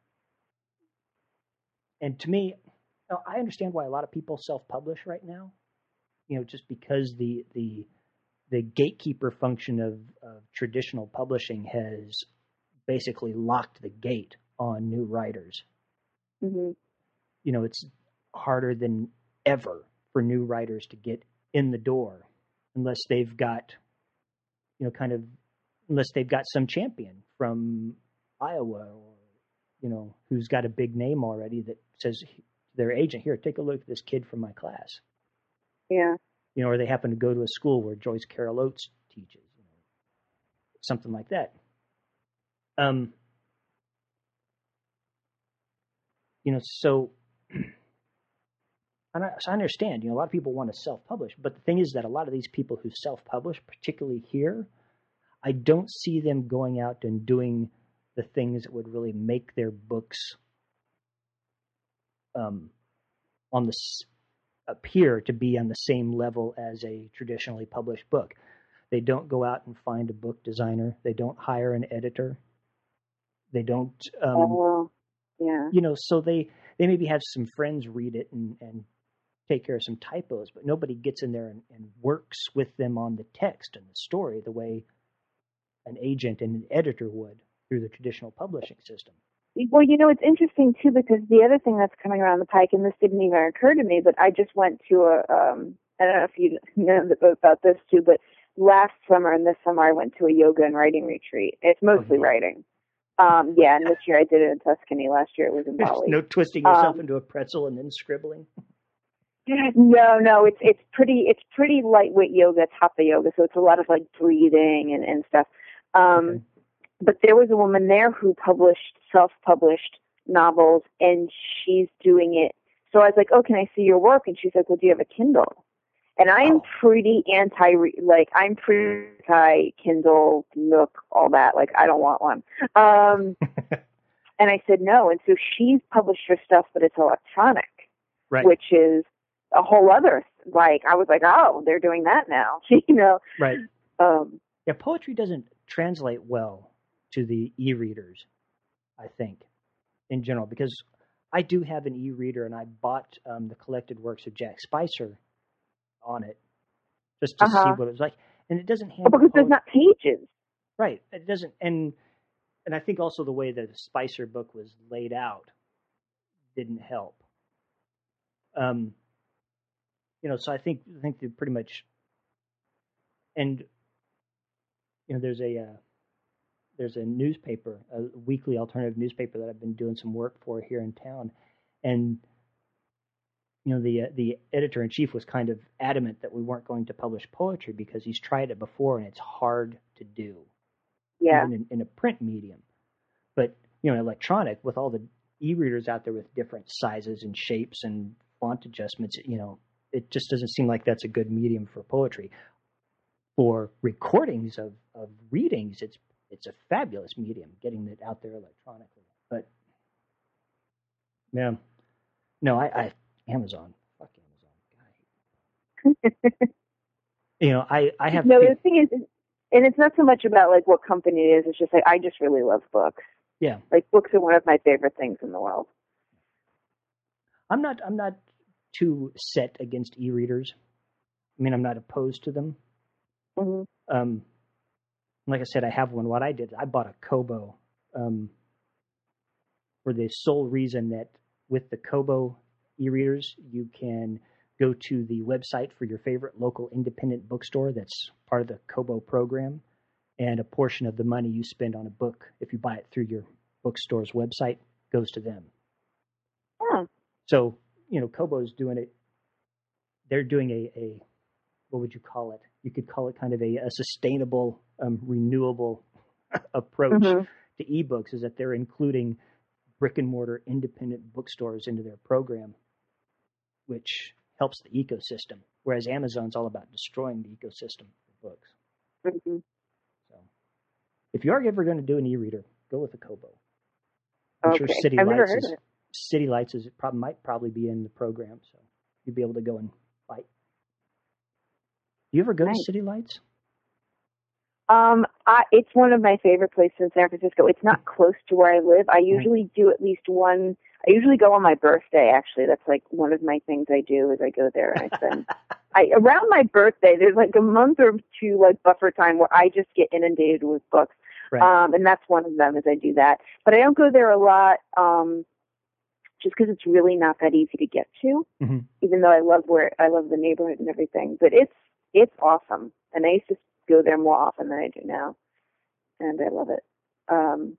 and to me, I understand why a lot of people self-publish right now. You know, just because the the the gatekeeper function of, of traditional publishing has basically locked the gate on new writers. Mm-hmm. You know, it's harder than ever for new writers to get in the door unless they've got, you know, kind of, unless they've got some champion from Iowa or, you know, who's got a big name already that says to their agent, here, take a look at this kid from my class. Yeah. You know, or they happen to go to a school where Joyce Carol Oates teaches, you know, something like that. Um, you know, so, and I, so I understand, you know, a lot of people want to self-publish, but the thing is that a lot of these people who self-publish, particularly here, I don't see them going out and doing the things that would really make their books um, on the appear to be on the same level as a traditionally published book. They don't go out and find a book designer. They don't hire an editor. They don't, um, Oh, yeah. you know, so they, they maybe have some friends read it and, and take care of some typos, but nobody gets in there and, and works with them on the text and the story the way an agent and an editor would through the traditional publishing system. Well, you know, it's interesting, too, because the other thing that's coming around the pike, and this didn't even occur to me, but I just went to a, um, I don't know if you know about this, too, but last summer and this summer I went to a yoga and writing retreat. It's mostly Okay. writing. Um, yeah, and this year I did it in Tuscany. Last year it was in Bali. No twisting yourself um, into a pretzel and then scribbling. No, no, it's it's pretty it's pretty lightweight yoga. It's hatha yoga, so it's a lot of like breathing and and stuff. Um, Okay. But there was a woman there who published self-published novels, and she's doing it. So I was like, "Oh, can I see your work?" And she's like, "Well, do you have a Kindle?" And I'm Oh. pretty anti, like I'm pretty anti Kindle, Nook, all that. Like I don't want one. Um, and I said no. And so she's published her stuff, but it's electronic, Right. which is a whole other. Like I was like, oh, they're doing that now, you know. Right. Um, Yeah, poetry doesn't translate well to the e-readers, I think, in general, because I do have an e-reader, and I bought um, the collected works of Jack Spicer on it just to uh-huh. see what it was like, and it doesn't oh, handle because there's poetry. not pages. Right. It doesn't, and and I think also the way that the Spicer book was laid out didn't help. Um, you know, so I think I think they pretty much, and you know, there's a uh, there's a newspaper, a weekly alternative newspaper that I've been doing some work for here in town, and you know, the uh, the editor in chief was kind of adamant that we weren't going to publish poetry because he's tried it before and it's hard to do, Yeah. even in, in a print medium. But you know, electronic with all the e-readers out there with different sizes and shapes and font adjustments, you know, it just doesn't seem like that's a good medium for poetry. For recordings of, of readings, it's it's a fabulous medium, getting it out there electronically. But yeah, no, I, I Amazon, fuck Amazon, God. You know, I I have No, people, the thing is, and it's not so much about like what company it is. It's just like I just really love books. yeah. Like books are one of my favorite things in the world. I'm not I'm not too set against e-readers. I mean, I'm not opposed to them. Mm-hmm. Um, like I said, I have one. What I did, I bought a Kobo um, for the sole reason that with the Kobo e-readers, you can go to the website for your favorite local independent bookstore that's part of the Kobo program, and a portion of the money you spend on a book, if you buy it through your bookstore's website, goes to them. Yeah. So, you know, Kobo's doing it. They're doing a, a what would you call it? You could call it kind of a, a sustainable, um, renewable approach Mm-hmm. to ebooks, is that they're including brick and mortar independent bookstores into their program, which helps the ecosystem. Whereas Amazon's all about destroying the ecosystem for books. Mm-hmm. So if you are ever going to do an e-reader, go with a Kobo. I'm Okay. sure City I've never Lights heard is of it. City Lights is probably might probably be in the program, so you'd be able to go and fight. Do you ever go Nice. to City Lights? Um, I, it's one of my favorite places in San Francisco. It's not close to where I live. I usually do at least one. I usually go on my birthday. Actually, that's like one of my things I do is I go there and I spend. I around my birthday. There's like a month or two like buffer time where I just get inundated with books. Right. Um, and that's one of them is I do that. But I don't go there a lot. Um, just because it's really not that easy to get to. Mm-hmm. Even though I love where I love the neighborhood and everything, but it's it's awesome. And I used to go there more often than I do now, and I love it. Um,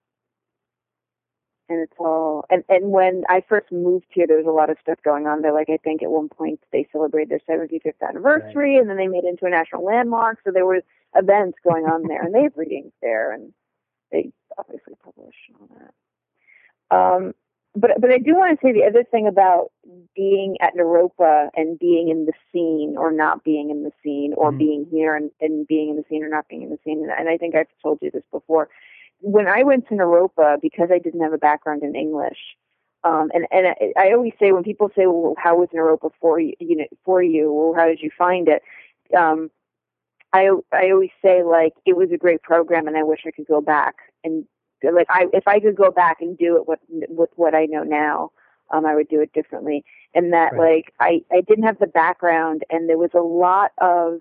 and it's all and and when I first moved here, there was a lot of stuff going on there. Like I think at one point they celebrated their seventy-fifth anniversary, right. And then they made it into a national landmark. So there were events going on there, and they have readings there, and they obviously publish and all that. Um, but but I do want to say the other thing about being at Naropa and being in the scene or not being in the scene, or mm-hmm. being here and, and being in the scene or not being in the scene. And, and I think I've told you this before. When I went to Naropa, because I didn't have a background in English, um, and and I, I always say when people say, "Well, how was Naropa for you?" You know, for you, or how did you find it? Um, I I always say like it was a great program, and I wish I could go back and. Like I, if I could go back and do it with with what I know now, um, I would do it differently. And that, right. like, I, I didn't have the background, and there was a lot of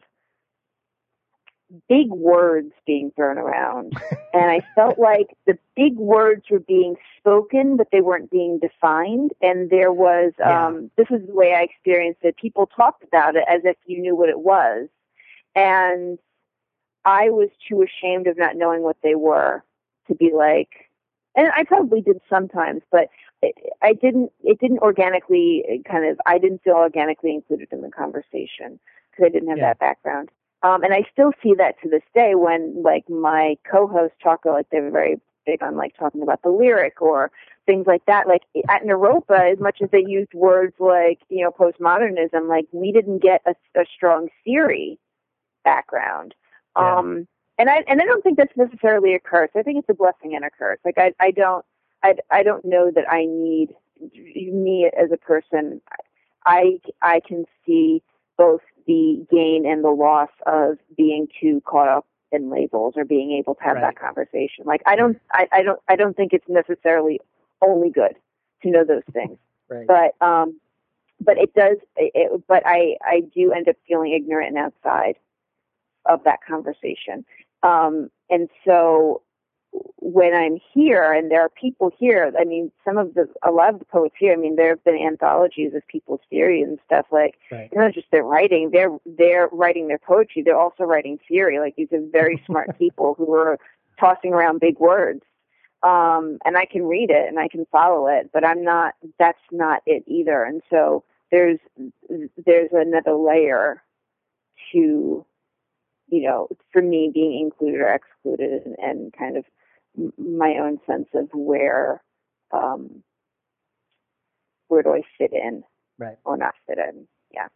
big words being thrown around, and I felt like the big words were being spoken, but they weren't being defined. And there was, yeah. um, this is the way I experienced it. People talked about it as if you knew what it was, and I was too ashamed of not knowing what they were to be like, and I probably did sometimes, but it, I didn't, it didn't organically kind of, I didn't feel organically included in the conversation because I didn't have Yeah. that background. Um, and I still see that to this day when like my co-hosts talk, like they're very big on like talking about the lyric or things like that. Like at Naropa, as much as they used words like, you know, postmodernism, like we didn't get a, a strong theory background. Yeah. Um, and I and I don't think that's necessarily a curse. I think it's a blessing and a curse. Like I I don't I I don't know that I need me as a person. I I can see both the gain and the loss of being too caught up in labels or being able to have Right. that conversation. Like I don't I, I don't I don't think it's necessarily only good to know those things. Right. But um but it does it, but I I do end up feeling ignorant and outside of that conversation. Um, and so when I'm here and there are people here, I mean, some of the, a lot of the poets here, I mean, there have been anthologies of people's theory and stuff like, Right. it's not just their writing, they're, they're writing their poetry. They're also writing theory. Like these are very smart people who are tossing around big words. Um, and I can read it and I can follow it, but I'm not, that's not it either. And so there's, there's another layer to, you know, for me being included or excluded and, and kind of m- my own sense of where, um, where do I fit in Right. or not fit in? Yeah.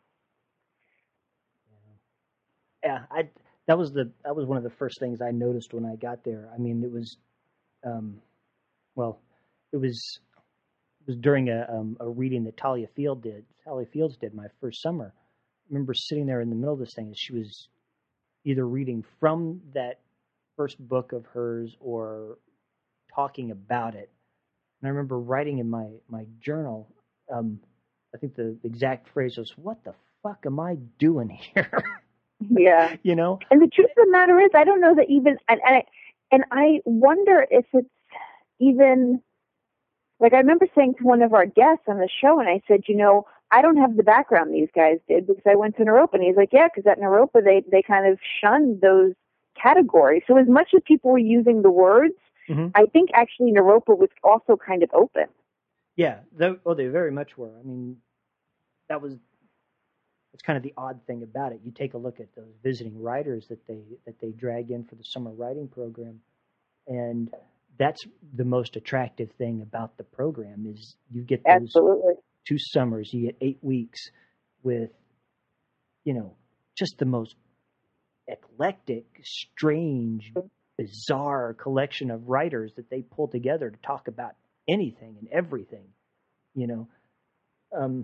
Yeah, I that was the that was one of the first things I noticed when I got there. I mean, it was, um, well, it was it was during a um, a reading that Talia Field did. Talia Fields did my first summer. I remember sitting there in the middle of this thing, and she was either reading from that first book of hers or talking about it. And I remember writing in my my journal. Um, I think the exact phrase was, "What the fuck am I doing here?" Yeah. You know? And the truth of the matter is, I don't know that even, and, and, I, and I wonder if it's even, like I remember saying to one of our guests on the show, and I said, you know, I don't have the background these guys did because I went to Naropa. And he's like, yeah, because at Naropa, they, they kind of shunned those categories. So as much as people were using the words, Mm-hmm. I think actually Naropa was also kind of open. Yeah, they, oh, they very much were. I mean, that was it's kind of the odd thing about it. You take a look at those visiting writers that they that they drag in for the summer writing program, and that's the most attractive thing about the program is you get those Absolutely. two summers, you get eight weeks with, you know, just the most eclectic, strange, bizarre collection of writers that they pull together to talk about anything and everything, you know. Um,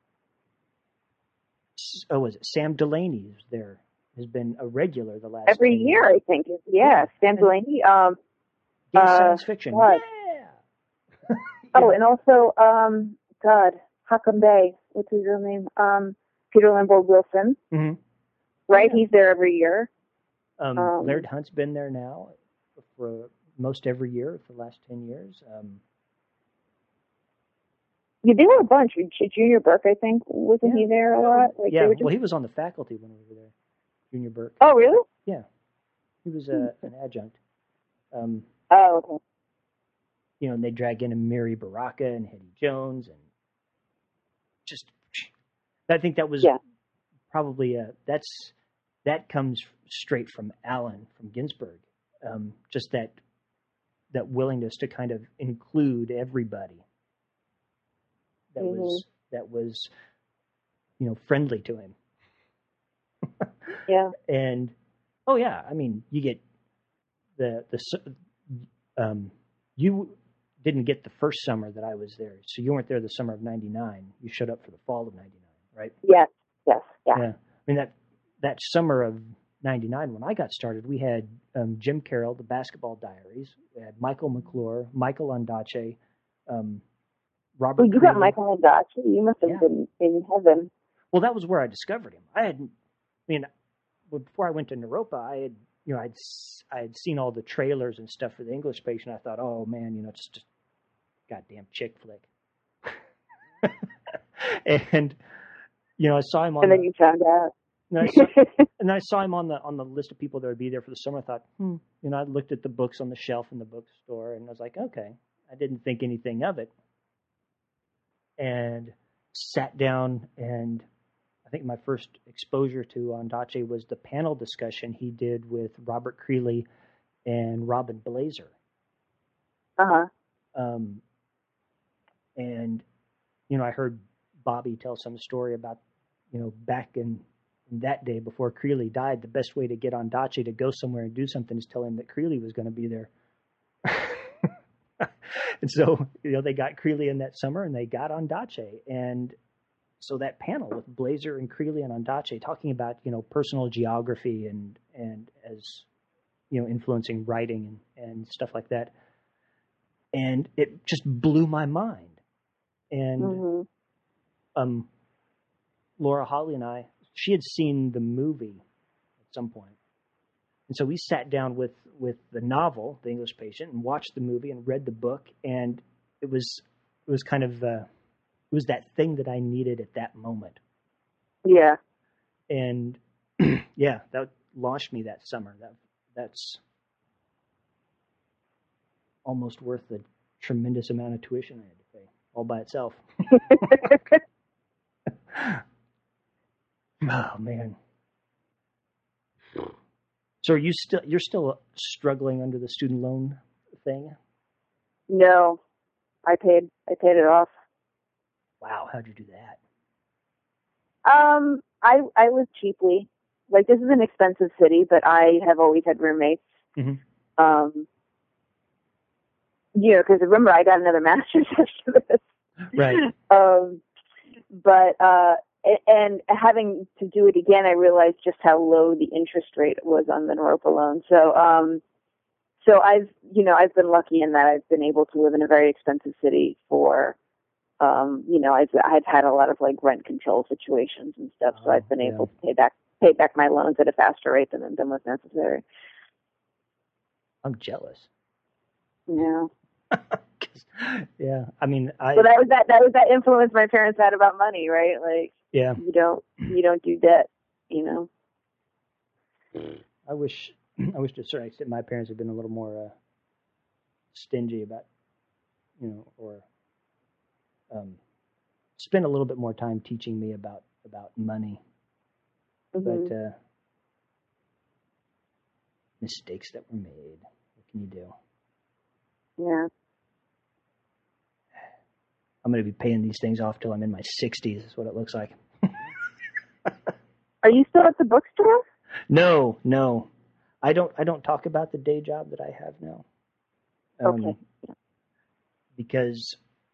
oh, was it Sam Delaney is there? Has been a regular the last Every ten year, years. I think. Yeah, Sam Delaney. Um, Gay uh, science fiction. God. Yeah. Oh, and also, um, God, Huckam Bay. What's his real name? Um, Peter Limbold Wilson. Mm-hmm. Right, Yeah. he's there every year. Um, Um, Laird Hunt's been there now for most every year for the last ten years. Um, Yeah, they were a bunch. Junior Burke, I think, wasn't Yeah. he there a lot? Like yeah, they were just... well, he was on the faculty when we were there, Junior Burke. Oh, really? Yeah, he was uh, an adjunct. Um, Oh, okay. you know, and they drag in a Mary Baraka and Hetty Jones, and just, I think that was Yeah. probably a, that's, that comes straight from Allen, from Ginsberg. Um, just that, that willingness to kind of include everybody that Mhm. was, that was, you know, friendly to him. Yeah. And, oh yeah, I mean, you get the, the, um, you didn't get the first summer that I was there. So you weren't there the summer of ninety-nine. You showed up for the fall of ninety-nine, right? Yes. Yes. Yeah. Yeah. I mean, that, that summer of ninety-nine, when I got started, we had um, Jim Carroll, the Basketball Diaries. We had Michael McClure, Michael Ondaatje, um, Robert Well, you Creeley. got Michael Ondaatje. You must have Yeah. been in heaven. Well, that was where I discovered him. I hadn't, I mean, before I went to Naropa, I had, you know, I'd, I had seen all the trailers and stuff for the English page, and I thought, oh man, you know, it's just a goddamn chick flick. And, you know, I saw him on And then the, you found out. And then I saw, and then I saw him on the on the list of people that would be there for the summer. I thought, hmm, you know, I looked at the books on the shelf in the bookstore, and I was like, okay, I didn't think anything of it, and sat down, and I think my first exposure to Ondaatje was the panel discussion he did with Robert Creeley and Robin Blazer. Uh huh. Um, and you know, I heard Bobby tell some story about, you know, back in, in that day before Creeley died, the best way to get Ondaatje to go somewhere and do something is tell him that Creeley was going to be there. And so, you know, they got Creeley in that summer, and they got Ondaatje. And so that panel with Blazer and Creeley and Ondaatje talking about, you know, personal geography and, and as, you know, influencing writing and, and stuff like that. And it just blew my mind. And mm-hmm. um, Laura Holly and I, she had seen the movie at some point. And so we sat down with, with the novel, The English Patient, and watched the movie and read the book. And it was, it was kind of, uh, it was that thing that I needed at that moment. Yeah. And yeah, that launched me that summer. That that's almost worth the tremendous amount of tuition I had to pay all by itself. Oh man. So are you still you're still struggling under the student loan thing? No. I paid I paid it off. Wow, how'd you do that? Um, I I live cheaply. Like, this is an expensive city, but I have always had roommates. Mm-hmm. Um, you know, because remember, I got another master's after this. Right. Um, but uh, and having to do it again, I realized just how low the interest rate was on the Naropa loan. So, um, so I've you know I've been lucky in that I've been able to live in a very expensive city for. Um, you know, I've, I've had a lot of like rent control situations and stuff, so oh, I've been yeah. able to pay back pay back my loans at a faster rate than than was necessary. I'm jealous. Yeah. Yeah, I mean, I. Well, that was that that was that influence my parents had about money, right? Like, yeah, you don't you don't do debt, you know. I wish I wish to a certain extent my parents had been a little more uh, stingy about, you know, or. Um, spend a little bit more time teaching me about, about money, mm-hmm. but uh, mistakes that were made. What can you do? Yeah. I'm going to be paying these things off till I'm in my sixties. Is what it looks like. Are you still at the bookstore? No, no. I don't. I don't talk about the day job that I have now. Um, okay. Because.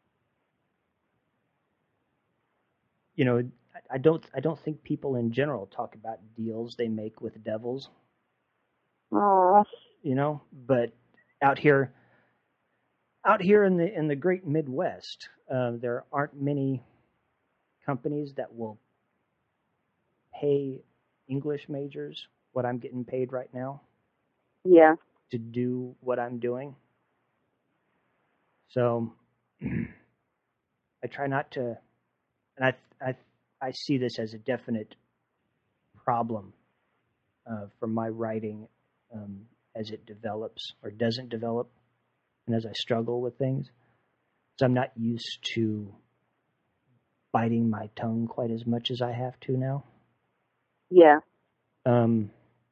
You know, I don't. I don't think people in general talk about deals they make with devils. Oh. You know, but out here, out here in the in the great Midwest, uh, there aren't many companies that will pay English majors what I'm getting paid right now. Yeah. To do what I'm doing. So, I try not to. And I, I, I see this as a definite problem uh, for my writing um, as it develops or doesn't develop, and as I struggle with things. So I'm not used to biting my tongue quite as much as I have to now. Yeah. Um.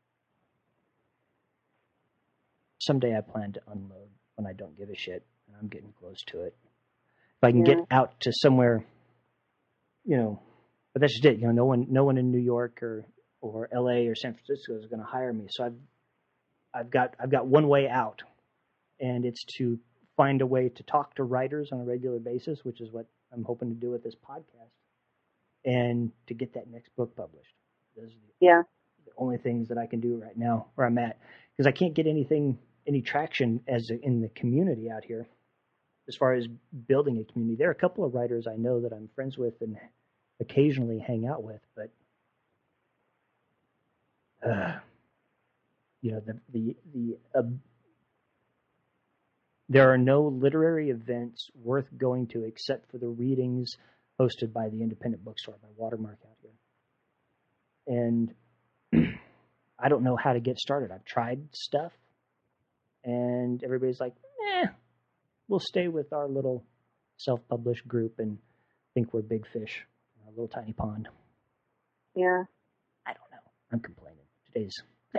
Someday I plan to unload when I don't give a shit, and I'm getting close to it. If I can yeah. get out to somewhere. You know, but that's just it. You know, no one, no one in New York or, or L A or San Francisco is going to hire me. So I've, I've got, I've got one way out, and it's to find a way to talk to writers on a regular basis, which is what I'm hoping to do with this podcast, and to get that next book published. Those are the, yeah. the only things that I can do right now where I'm at, because I can't get anything, any traction as a, in the community out here. As far as building a community, there are a couple of writers I know that I'm friends with and occasionally hang out with, but uh, you know, the the the uh, there are no literary events worth going to except for the readings hosted by the Independent Bookstore by Watermark out here. and I don't know how to get started. I've tried stuff, and everybody's like, eh, we'll stay with our little self-published group and think we're big fish in a little tiny pond. Yeah. I don't know. I'm complaining. Today's...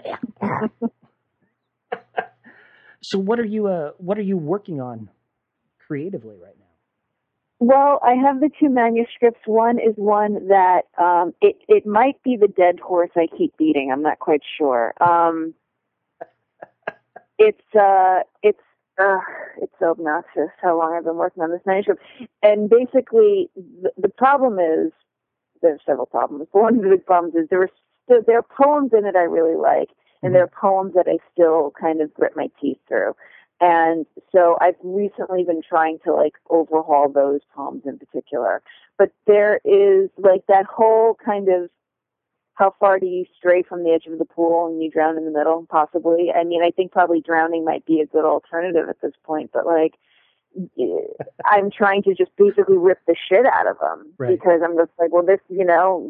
So what are you uh, what are you working on creatively right now? Well, I have the two manuscripts. One is one that um, it it might be the dead horse I keep beating. I'm not quite sure. Um, it's uh, it's uh, it's so obnoxious how long I've been working on this manuscript. And basically, the, the problem is there's several problems. But one of the big problems is there are still, there are poems in it I really like, and mm-hmm. there are poems that I still kind of grit my teeth through. And so I've recently been trying to like overhaul those poems in particular. But there is like that whole kind of how far do you stray from the edge of the pool and you drown in the middle, possibly. I mean, I think probably drowning might be a good alternative at this point, but like I'm trying to just basically rip the shit out of them right. because I'm just like, well, this, you know,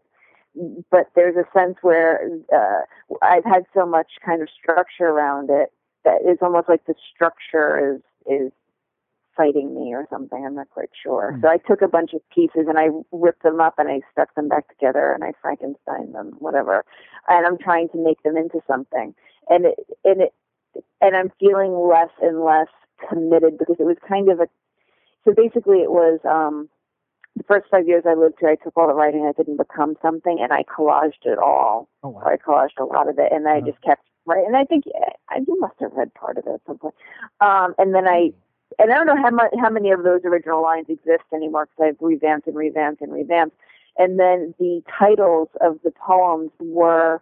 but there's a sense where uh, I've had so much kind of structure around it that it's almost like the structure is is fighting me or something. I'm not quite sure. Mm. So I took a bunch of pieces and I ripped them up and I stuck them back together and I Frankenstein them, whatever. And I'm trying to make them into something. And it, and it, and I'm feeling less and less committed because it was kind of a. So basically, it was um, the first five years I lived here. I took all the writing I didn't become something, and I collaged it all. Oh, wow. I collaged a lot of it, and I uh-huh. just kept. Right, and I think I you must have read part of it at some point. Um, and then I, and I don't know how much, how many of those original lines exist anymore because I've revamped and revamped and revamped. And then the titles of the poems were,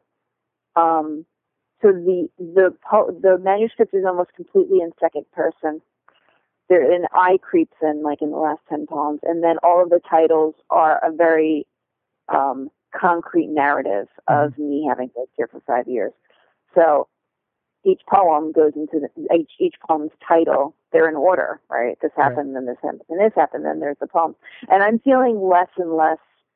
um, so the the po- the manuscript is almost completely in second person. There, an I creeps in like in the last ten poems, and then all of the titles are a very um, concrete narrative of mm-hmm. me having lived here for five years. So each poem goes into the, each, each poem's title. They're in order, right? This happened, right. then this happened, and this happened, then there's the poem. And I'm feeling less and less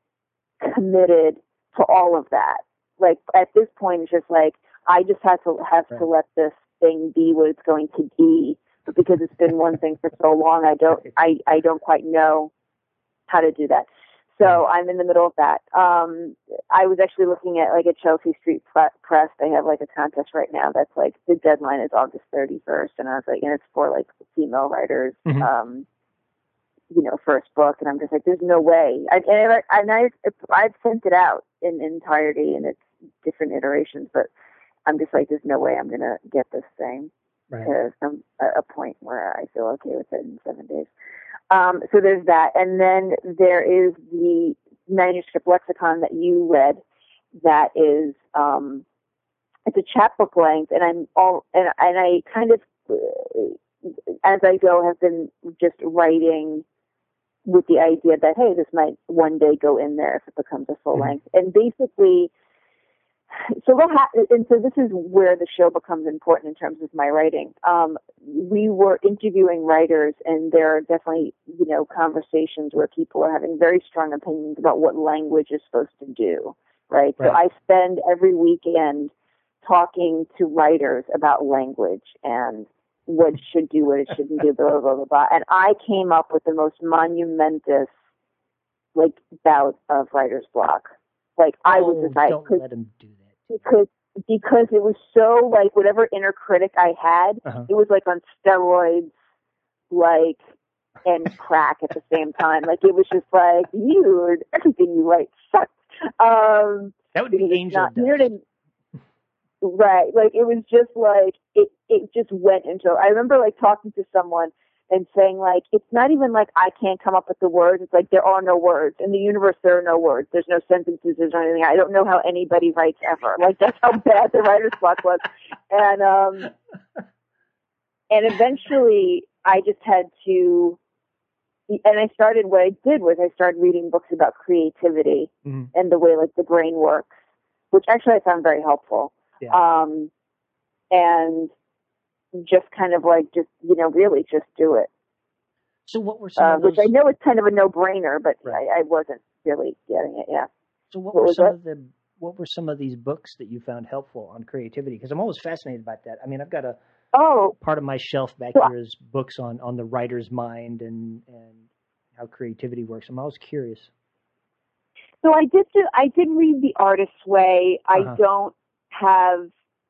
committed to all of that. Like at this point, it's just like I just have to have right. to let this thing be what it's going to be. But because it's been one thing for so long, I don't, I, I don't quite know how to do that. So I'm in the middle of that. Um, I was actually looking at like a Chelsea Street Press. They have like a contest right now that's like the deadline is August thirty-first, and I was like, and it's for like female writers, mm-hmm. um, you know, first book, and I'm just like, there's no way. I, and I, and I I've sent it out in entirety in its different iterations, but I'm just like, there's no way I'm gonna get this thing right. to some a, a point where I feel okay with it in seven days. Um, so there's that. And then there is the manuscript lexicon that you read that is, um, it's a chapbook length and I'm all, and, and I kind of, uh, as I go, have been just writing with the idea that, hey, this might one day go in there if it becomes a full mm-hmm. length. And basically, so what ha- and so this is where the show becomes important in terms of my writing. Um, we were interviewing writers, and there are definitely, you know, conversations where people are having very strong opinions about what language is supposed to do, right? right. So I spend every weekend talking to writers about language and what it should do, what it shouldn't do, blah, blah, blah, blah, blah. And I came up with the most monumentous, like, bout of writer's block. Like, oh, I was just like, don't let him do that. Because because it was so like whatever inner critic I had, uh-huh. it was like on steroids, like and crack at the same time. Like it was just like you, everything you write sucks. Um, that would be angel not, you know what I mean? Right? Like it was just like it. It just went into. I remember like talking to someone and saying like it's not even like I can't come up with the words. It's like there are no words in the universe. There are no words. There's no sentences. There's no anything. I don't know how anybody writes ever. Like that's how bad the writer's block was. And um, and eventually I just had to. And I started. What I did was I started reading books about creativity mm-hmm. and the way like the brain works, which actually I found very helpful. Yeah. Um, and. Just kind of like, just, you know, really just do it. So what were some uh, of those... Which I know is kind of a no-brainer, but right. I, I wasn't really getting it, yeah. So what, what were was some that? of the what were some of these books that you found helpful on creativity? Because I'm always fascinated about that. I mean, I've got a Oh, part of my shelf back so, here is books on, on the writer's mind and and how creativity works. I'm always curious. so I did do, I did read The Artist's Way. I Uh-huh. don't have,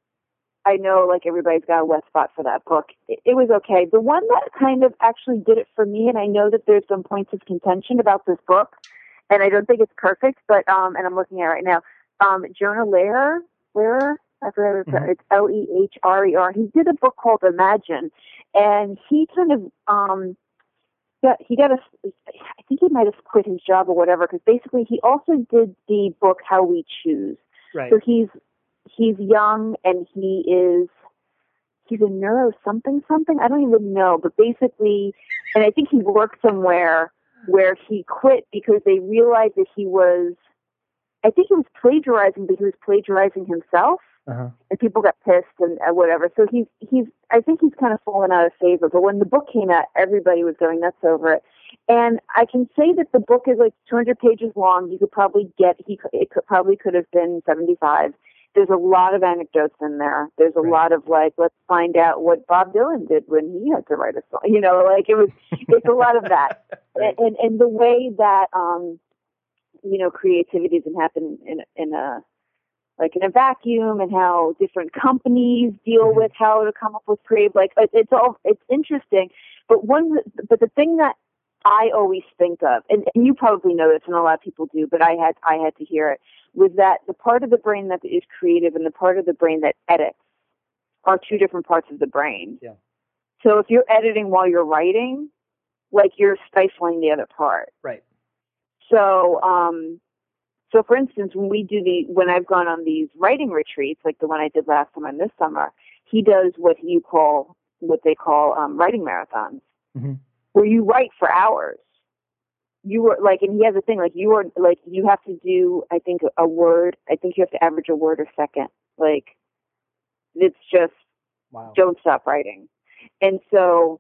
I know like everybody's got a wet spot for that book. It, it was okay. The one that kind of actually did it for me, and I know that there's some points of contention about this book, and I don't think it's perfect, but, um, and I'm looking at it right now, um, Jonah Lehrer, Lehrer? I forgot, Mhm. it's L E H R E R. He did a book called Imagine, and he kind of, um, got, he got a, I think he might have quit his job or whatever, because basically he also did the book How We Choose. Right. So he's, he's young and he is, he's a neuro something something. I don't even know, but basically, and I think he worked somewhere where he quit because they realized that he was, I think he was plagiarizing, but he was plagiarizing himself. Uh-huh. And people got pissed and uh, whatever. So he's, he's, I think he's kind of fallen out of favor. But when the book came out, everybody was going nuts over it. And I can say that the book is like two hundred pages long. You could probably get, he, it could, probably could have been seventy-five. There's a lot of anecdotes in there. There's a Right. lot of like, let's find out what Bob Dylan did when he had to write a song. You know, like it was, it's a lot of that. Right. And, and, and the way that, um, you know, creativity doesn't happen in, in a, like in a vacuum, and how different companies deal Mm-hmm. with how to come up with creative, like it, it's all, it's interesting. But one, but the thing that I always think of, and, and you probably know this, and a lot of people do, but I had, I had to hear it, was that the part of the brain that is creative and the part of the brain that edits are two different parts of the brain. Yeah. So if you're editing while you're writing, like you're stifling the other part. Right. So, um, so for instance, when we do the, when I've gone on these writing retreats, like the one I did last summer and this summer, he does what you call, what they call, um, writing marathons, Mm-hmm. where you write for hours. You were like, and he has a thing, like you are, like you have to do, I think a word, I think you have to average a word a second. Like it's just, Wow. don't stop writing. And so,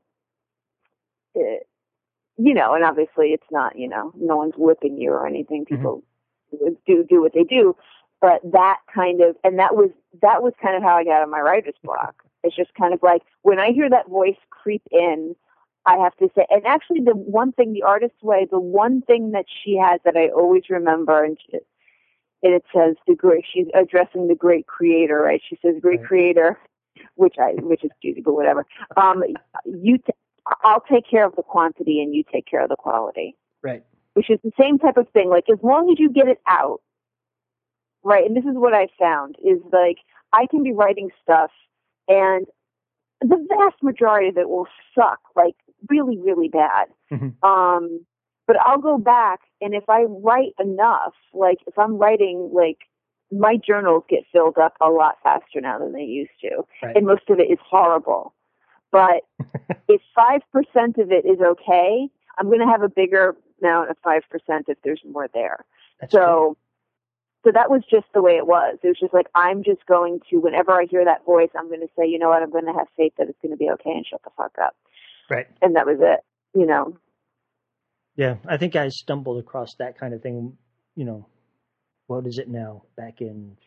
it, you know, and obviously it's not, you know, no one's whipping you or anything. People mm-hmm. do, do what they do. But that kind of, and that was, that was kind of how I got on my writer's block. It's just kind of like, when I hear that voice creep in, I have to say, and actually the one thing, The Artist's Way, the one thing that she has that I always remember, and, she, and it says the great, she's addressing the great creator, right? She says, great Right. creator, which I, which is cheesy, but whatever. Um, you, t- I'll take care of the quantity and you take care of the quality. Right. Which is the same type of thing. Like, as long as you get it out, right? And this is what I found is like, I can be writing stuff and the vast majority of it will suck, like really, really bad. Mm-hmm. Um, but I'll go back, and if I write enough, like if I'm writing, like my journals get filled up a lot faster now than they used to. Right. And most of it is horrible. But if five percent of it is okay, I'm going to have a bigger amount of five percent if there's more there. That's so, true. so that was just the way it was. It was just like, I'm just going to, whenever I hear that voice, I'm going to say, you know what, I'm going to have faith that it's going to be okay and shut the fuck up. Right. And that was it, you know. Yeah, I think I stumbled across that kind of thing, you know, what is it now? Back in,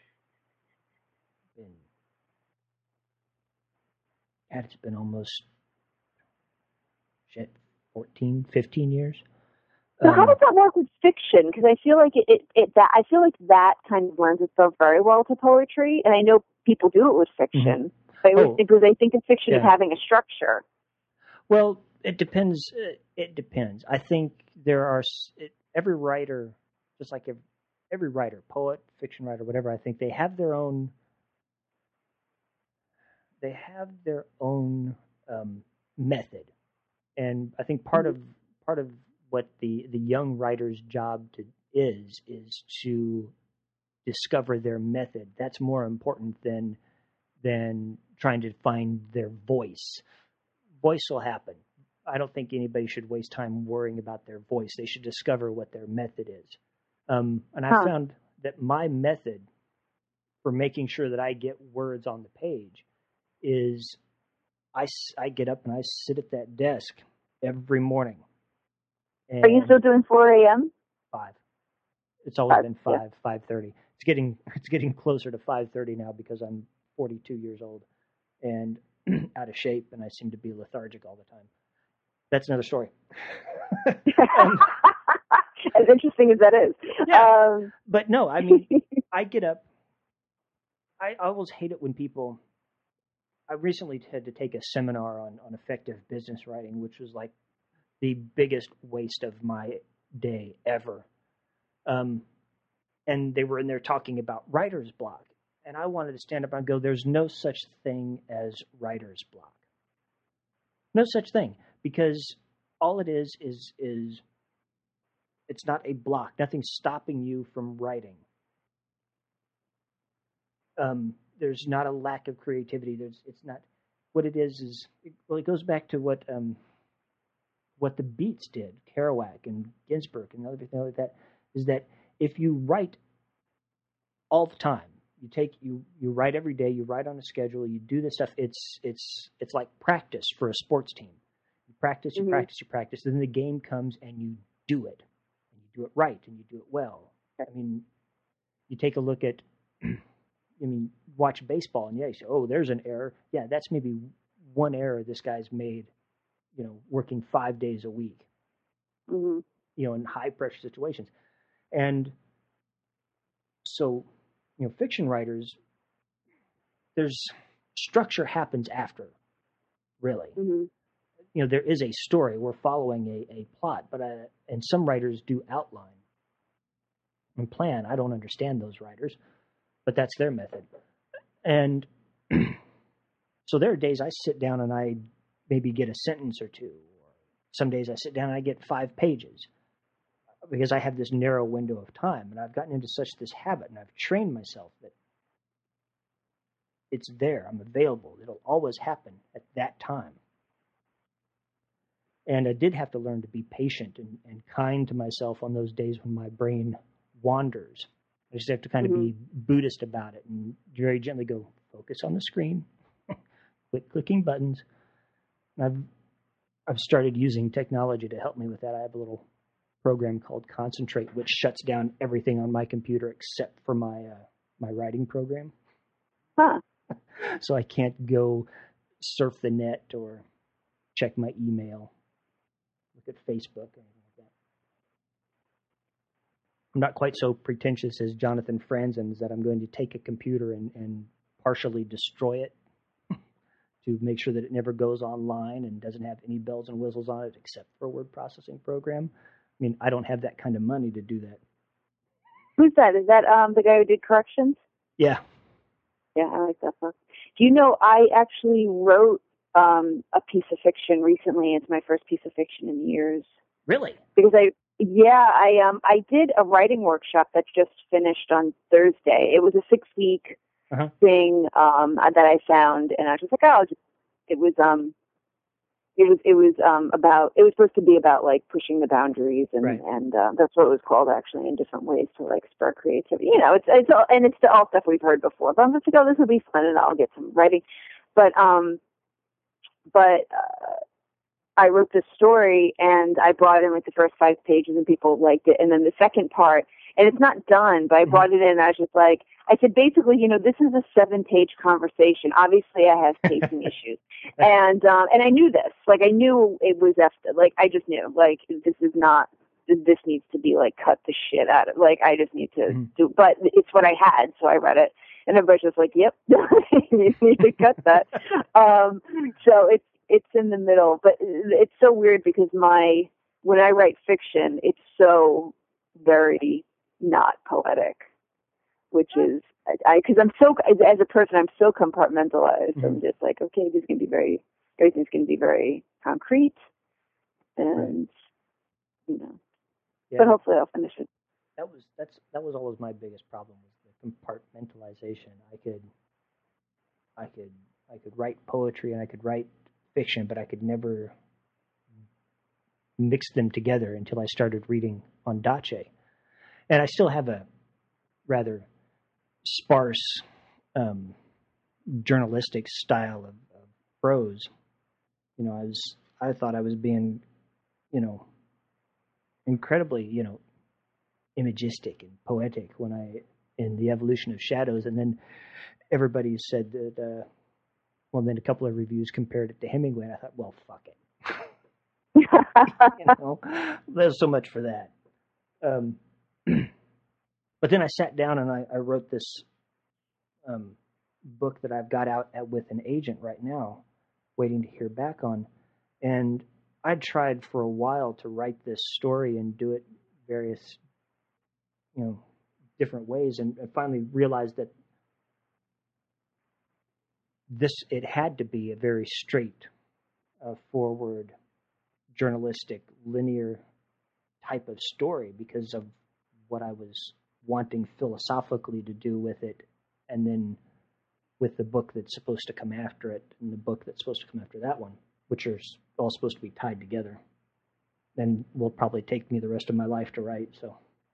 in God, it's been almost, shit, fourteen, fifteen years. So how Um, does that work with fiction? Because I feel like it, it, it, that I feel like that kind of lends itself very well to poetry, and I know people do it with fiction. Mm-hmm. But I Oh, always think, because I think of fiction yeah. as having a structure. Well, it depends. uh, It depends. I think there are s- it, every writer, just like every, every writer, poet, fiction writer, whatever. I think they have their own. They have their own um, method, and I think part Mm-hmm. of part of what the the young writer's job to is is to discover their method. That's more important than than trying to find their voice. Voice will happen. I don't think anybody should waste time worrying about their voice. They should discover what their method is. Um, and I Huh. found that my method for making sure that I get words on the page is I, s- I get up and I sit at that desk every morning. And Are you still doing four a.m.? five. It's always Five, been yeah. five, five thirty. it's getting it's getting closer to five thirty now because I'm forty-two years old and out of shape, and I seem to be lethargic all the time. That's another story. um, as interesting as that is. Yeah, um, but no, I mean, I get up. I always hate it when people. I recently had to take a seminar on on effective business writing, which was like the biggest waste of my day ever. Um, and they were in there talking about writer's block. And I wanted to stand up and go, there's no such thing as writer's block. No such thing. Because all it is, is, is it's not a block. Nothing's stopping you from writing. Um, there's not a lack of creativity. There's, it's not, what it is, is, well, it goes back to what, um, what the Beats did, Kerouac and Ginsberg and everything like that, is that if you write all the time, you take you you write every day, you write on a schedule, you do this stuff. It's it's it's like practice for a sports team. You practice, you mm-hmm. practice, you practice. Then the game comes and you do it, and you do it right, and you do it well. I mean, you take a look at, I mean, watch baseball, and yeah, you say, oh, there's an error. Yeah, that's maybe one error this guy's made. You know, working five days a week. Mm-hmm. You know, in high pressure situations, and so. You know, fiction writers, there's structure happens after, really. Mm-hmm. You know, there is a story. We're following a, a plot, but uh, and some writers do outline and plan. I don't understand those writers, but that's their method. And so there are days I sit down and I maybe get a sentence or two. Some days I sit down and I get five pages. Because I have this narrow window of time, and I've gotten into such this habit, and I've trained myself that it's there. I'm available. It'll always happen at that time. And I did have to learn to be patient and, and kind to myself on those days when my brain wanders. I just have to kind mm-hmm. of be Buddhist about it and very gently go, focus on the screen, quit clicking buttons. And I've I've started using technology to help me with that. I have a little program called Concentrate, which shuts down everything on my computer except for my uh, my writing program. Huh. So I can't go surf the net or check my email, look at Facebook, or anything like that. I'm not quite so pretentious as Jonathan Franzen's that I'm going to take a computer and, and partially destroy it to make sure that it never goes online and doesn't have any bells and whistles on it except for a word processing program. I mean, I don't have that kind of money to do that. Who's that? Is that um, the guy who did corrections? Yeah. Yeah, I like that book. Do you know, I actually wrote um, a piece of fiction recently. It's my first piece of fiction in years. Really? Because I, yeah, I um, I did a writing workshop that just finished on Thursday. It was a six-week uh-huh. thing um, that I found, and I was just like, oh, just, it was... um. It was it was um, about it was supposed to be about like pushing the boundaries and right. and uh, that's what it was called actually in different ways to like spark creativity. You know, it's it's all, and it's all stuff we've heard before. But I'm just like, oh, this will be fun and I'll get some writing. But um, but uh, I wrote this story and I brought in like the first five pages and people liked it, and then the second part, and it's not done, but I mm-hmm. brought it in and I was just like, I said, basically, you know, this is a seven-page conversation. Obviously, I have pacing issues. And um, and I knew this. Like, I knew it was after. Like, I just knew. Like, this is not, this needs to be, like, cut the shit out of. Like, I just need to mm-hmm. do, but it's what I had, so I read it. And everybody's just like, yep, you need to cut that. um, so it's, it's in the middle. But it's so weird because my, when I write fiction, it's so very not poetic. Which is, I, because I'm so, as a person, I'm so compartmentalized. Mm-hmm. I'm just like, okay, this is going to be very, everything's going to be very concrete. And, right. you know, yeah. But hopefully I'll finish it. That was, that's, that was always my biggest problem was the compartmentalization. I could, I could, I could write poetry and I could write fiction, but I could never mix them together until I started reading Ondaatje. And I still have a rather sparse um, journalistic style of, of prose. You know, I was I thought I was being, you know, incredibly, you know, imagistic and poetic when I in The Evolution of Shadows, and then everybody said that, uh, well, then a couple of reviews compared it to Hemingway, and I thought, well, fuck it. You know, there's so much for that. Um, but then I sat down and I, I wrote this um, book that I've got out at, with an agent right now, waiting to hear back on. And I tried for a while to write this story and do it various, you know, different ways, and I finally realized that this, it had to be a very straight, uh, forward, journalistic, linear type of story because of what I was wanting philosophically to do with it, and then with the book that's supposed to come after it, and the book that's supposed to come after that one, which are all supposed to be tied together. Then will probably take me the rest of my life to write. So,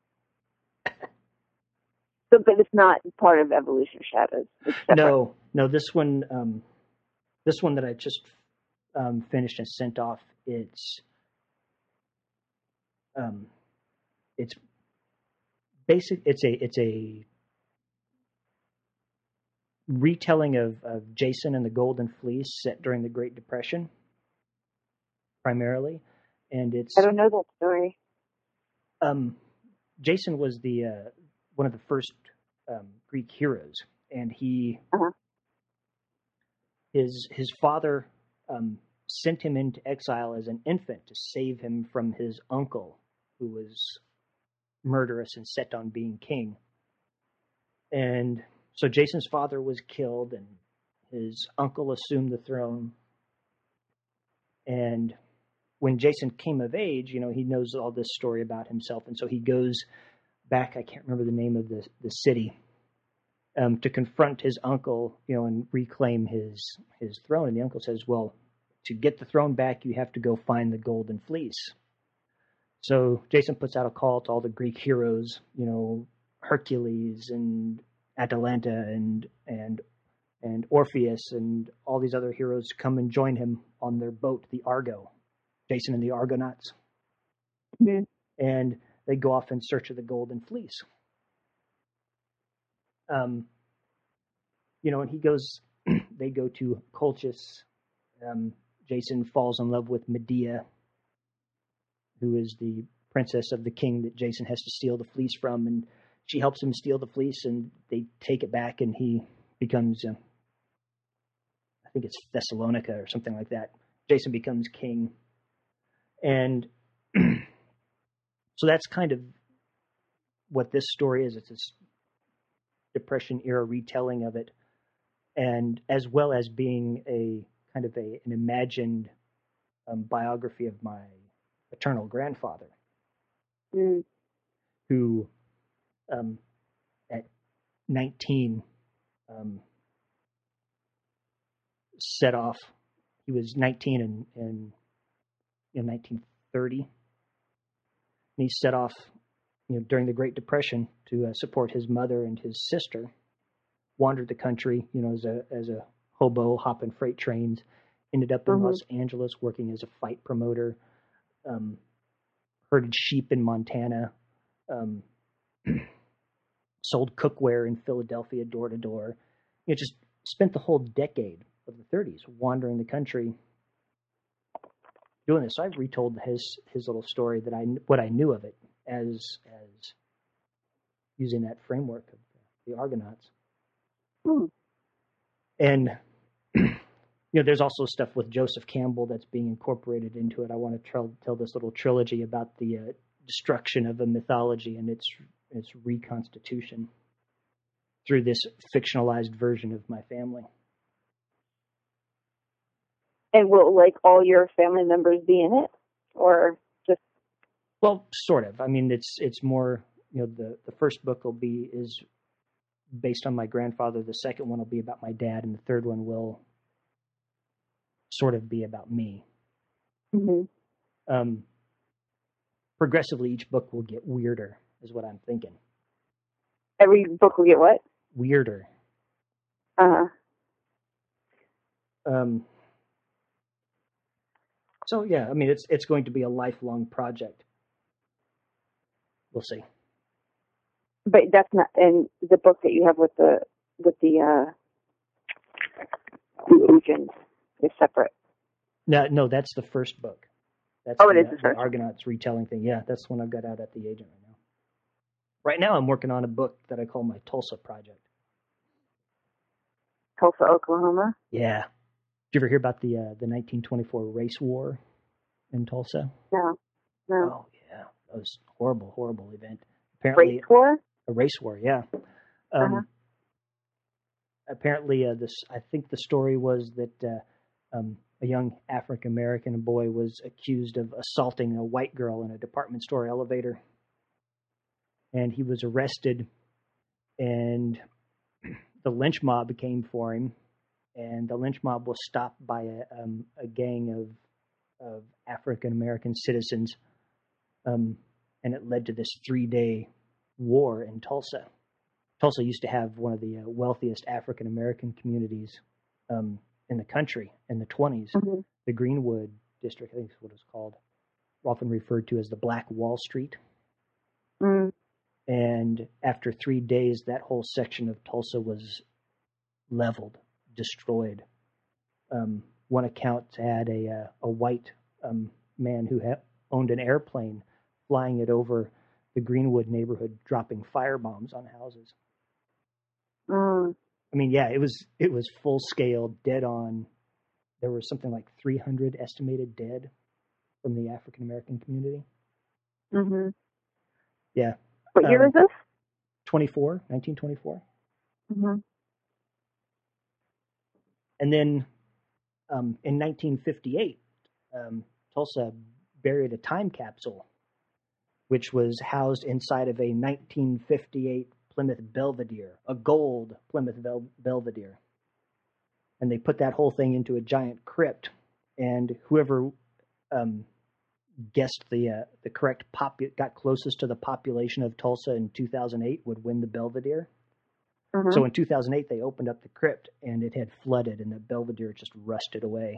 so but it's not part of Evolution of Shadows. It's no, no. This one, um, this one that I just um, finished and sent off. It's, um, it's basic. It's a, it's a retelling of, of Jason and the Golden Fleece set during the Great Depression, primarily, and it's. I don't know that story. Um, Jason was the uh, one of the first um, Greek heroes, and he uh-huh. his his father um, sent him into exile as an infant to save him from his uncle, who was murderous and set on being king. And so Jason's father was killed, and his uncle assumed the throne. And when Jason came of age, you know, he knows all this story about himself, and so he goes back, I can't remember the name of the the city, um, to confront his uncle, you know, and reclaim his his throne. And the uncle says, well, to get the throne back, you have to go find the Golden Fleece. So Jason puts out a call to all the Greek heroes, you know, Hercules and Atalanta and and and Orpheus and all these other heroes to come and join him on their boat, the Argo, Jason and the Argonauts. Mm-hmm. And they go off in search of the Golden Fleece. Um, you know, and he goes, they go to Colchis. Um, Jason falls in love with Medea, who is the princess of the king that Jason has to steal the fleece from. And she helps him steal the fleece, and they take it back, and he becomes, uh, I think it's Thessalonica or something like that. Jason becomes king. And so that's kind of what this story is. It's this Depression era retelling of it, and as well as being a kind of a an imagined um, biography of my paternal grandfather, mm. who um, at nineteen um, set off. He was nineteen in in, in nineteen thirty, and he set off, you know, during the Great Depression to uh, support his mother and his sister. Wandered the country, you know, as a as a hobo, hopping freight trains. Ended up in mm-hmm. Los Angeles working as a fight promoter. Um, herded sheep in Montana. Um, sold cookware in Philadelphia door to door. You know, just spent the whole decade of the thirties wandering the country doing this. So I've retold his his little story that I what I knew of it as as using that framework of the Argonauts. Hmm. And you know, there's also stuff with Joseph Campbell that's being incorporated into it. I want to tell tell this little trilogy about the uh, destruction of a mythology and its its reconstitution through this fictionalized version of my family. And will, like, all your family members be in it, or just? Well, sort of. I mean, it's it's more, you know, the the first book will be is based on my grandfather. The second one will be about my dad, and the third one will sort of be about me. Mm-hmm. Um, progressively, each book will get weirder, is what I'm thinking. Every book will get what? Weirder. Uh-huh. Um. So yeah, I mean, it's it's going to be a lifelong project. We'll see. but that's not, and the book that you have with the, with the, uh, the agent is separate. No, no, that's the first book. That's Oh, the, it is uh, the the first. Argonauts retelling thing. Yeah, that's the one I've got out at the agent right now. Right now I'm working on a book that I call my Tulsa Project. Tulsa, Oklahoma? Yeah. Did you ever hear about the uh, the nineteen twenty-four race war in Tulsa? No, no. Oh, yeah. That was a horrible, horrible event. Apparently, Race war? a race war, yeah. Um, Uh-huh. Apparently, uh, this I think the story was that uh, um, a young African-American boy was accused of assaulting a white girl in a department store elevator. And he was arrested, and the lynch mob came for him. And the lynch mob was stopped by a, um, a gang of, of African-American citizens. Um, and it led to this three-day war in Tulsa. Tulsa used to have one of the uh, wealthiest African-American communities um, in the country in the twenties. Mm-hmm. The Greenwood District, I think is what it's called, often referred to as the Black Wall Street. Mm. And after three days, that whole section of Tulsa was leveled, destroyed. Um, one account had a uh, a white um, man who ha- owned an airplane flying it over the Greenwood neighborhood, dropping firebombs on houses. Mm. I mean, yeah, it was it was full scale, dead on. There were something like three hundred estimated dead from the African American community. Mm-hmm. Yeah. What year um, is this? twenty-four, nineteen twenty-four. Mm-hmm. And then um, in nineteen fifty-eight, um, Tulsa buried a time capsule, which was housed inside of a nineteen fifty-eight Plymouth Belvedere, a gold Plymouth Bel- Belvedere. And they put that whole thing into a giant crypt. And whoever um, guessed the uh, the correct pop got closest to the population of Tulsa in two thousand eight would win the Belvedere. Mm-hmm. So in two thousand eight, they opened up the crypt, and it had flooded, and the Belvedere just rusted away.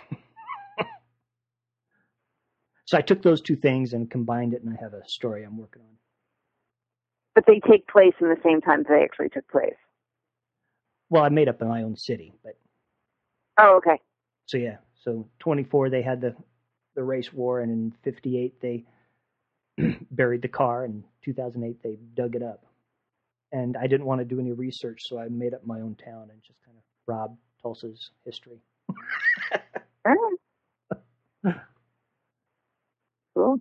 So I took those two things and combined it, and I have a story I'm working on. But they take place in the same time they actually took place. Well, I made up my own city, but Oh, okay. so yeah. So twenty-four, they had the the race war, and in fifty-eight, they buried the car, and in two thousand eight, they dug it up. And I didn't want to do any research, so I made up my own town and just kind of robbed Tulsa's history. Oh. Cool.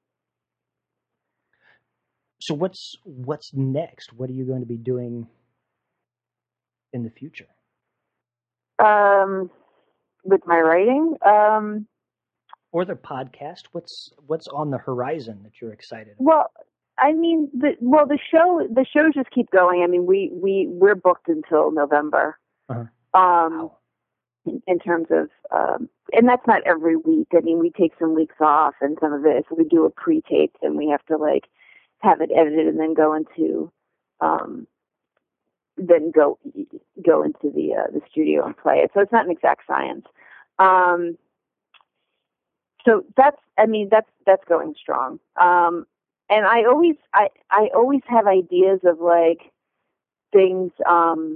So what's what's next? What are you going to be doing in the future? Um, with my writing, um, Or the podcast? What's what's on the horizon that you're excited about? well, I mean, the well, the show, the shows just keep going. I mean, we we we're booked until November. Uh-huh. Um, Wow. in, in terms of, um, and that's not every week. I mean, we take some weeks off, and some of it, if we do a pre-tape, then we have to like have it edited and then go into, um, then go go into the uh, the studio and play it. So it's not an exact science. Um, so that's, I mean, that's that's going strong. Um, and I always I I always have ideas of like things, um,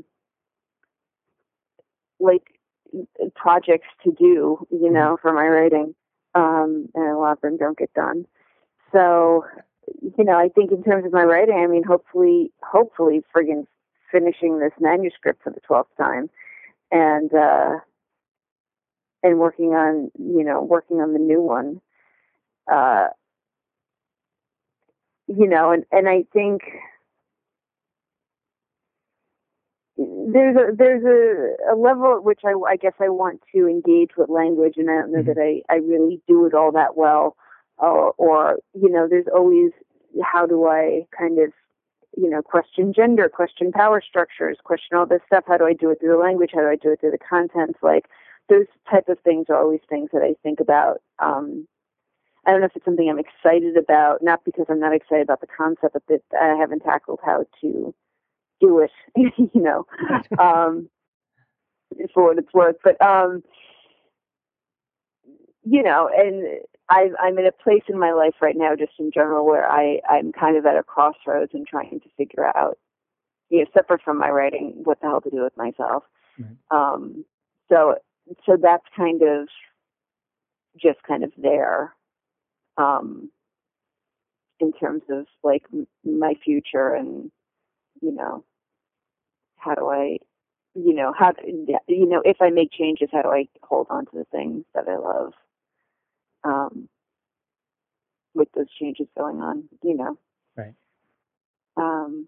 like projects to do, you know, for my writing, um, and a lot of them don't get done. So, you know, I think in terms of my writing, I mean, hopefully, hopefully, friggin' finishing this manuscript for the twelfth time, and uh, and working on, you know, working on the new one. Uh, you know, and and I think there's a there's a, a level at which I, I guess I want to engage with language, and I don't know mm-hmm. that I, I really do it all that well. Or, or, you know, there's always, how do I kind of, you know, question gender, question power structures, question all this stuff. How do I do it through the language? How do I do it through the content? Like, those type of things are always things that I think about. Um, I don't know if it's something I'm excited about, not because I'm not excited about the concept, but that I haven't tackled how to do it, you know, um, for what it's worth. But, um, you know, and I, I'm in a place in my life right now, just in general, where I, I'm kind of at a crossroads and trying to figure out, you know, separate from my writing, what the hell to do with myself. Mm-hmm. Um, so, so that's kind of just kind of there, um, in terms of like m- my future and, you know, how do I, you know, how, you know, if I make changes, how do I hold on to the things that I love, um, with those changes going on, you know? Right. Um,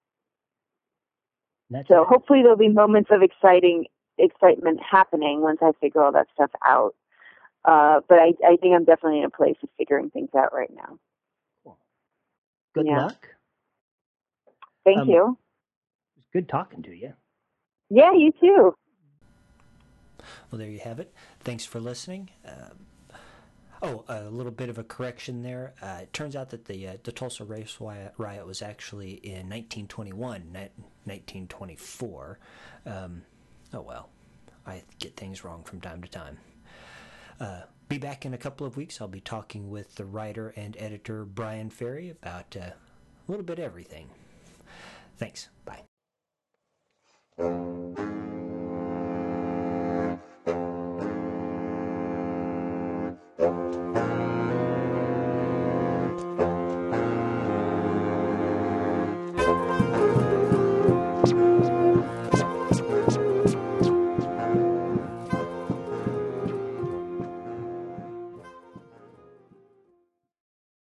That's so it. hopefully there'll be moments of exciting excitement happening once I figure all that stuff out. Uh, but I, I think I'm definitely in a place of figuring things out right now. Cool. Good yeah. luck. Thank um, you. It's good talking to you. Yeah, you too. Well, there you have it. Thanks for listening. Uh, oh, a little bit of a correction there. Uh, it turns out that the uh, the Tulsa race riot was actually in nineteen twenty-one, not nineteen twenty-four. Um, oh well, I get things wrong from time to time. Uh, be back in a couple of weeks. I'll be talking with the writer and editor Brian Ferry about uh, a little bit of everything. Thanks. Bye.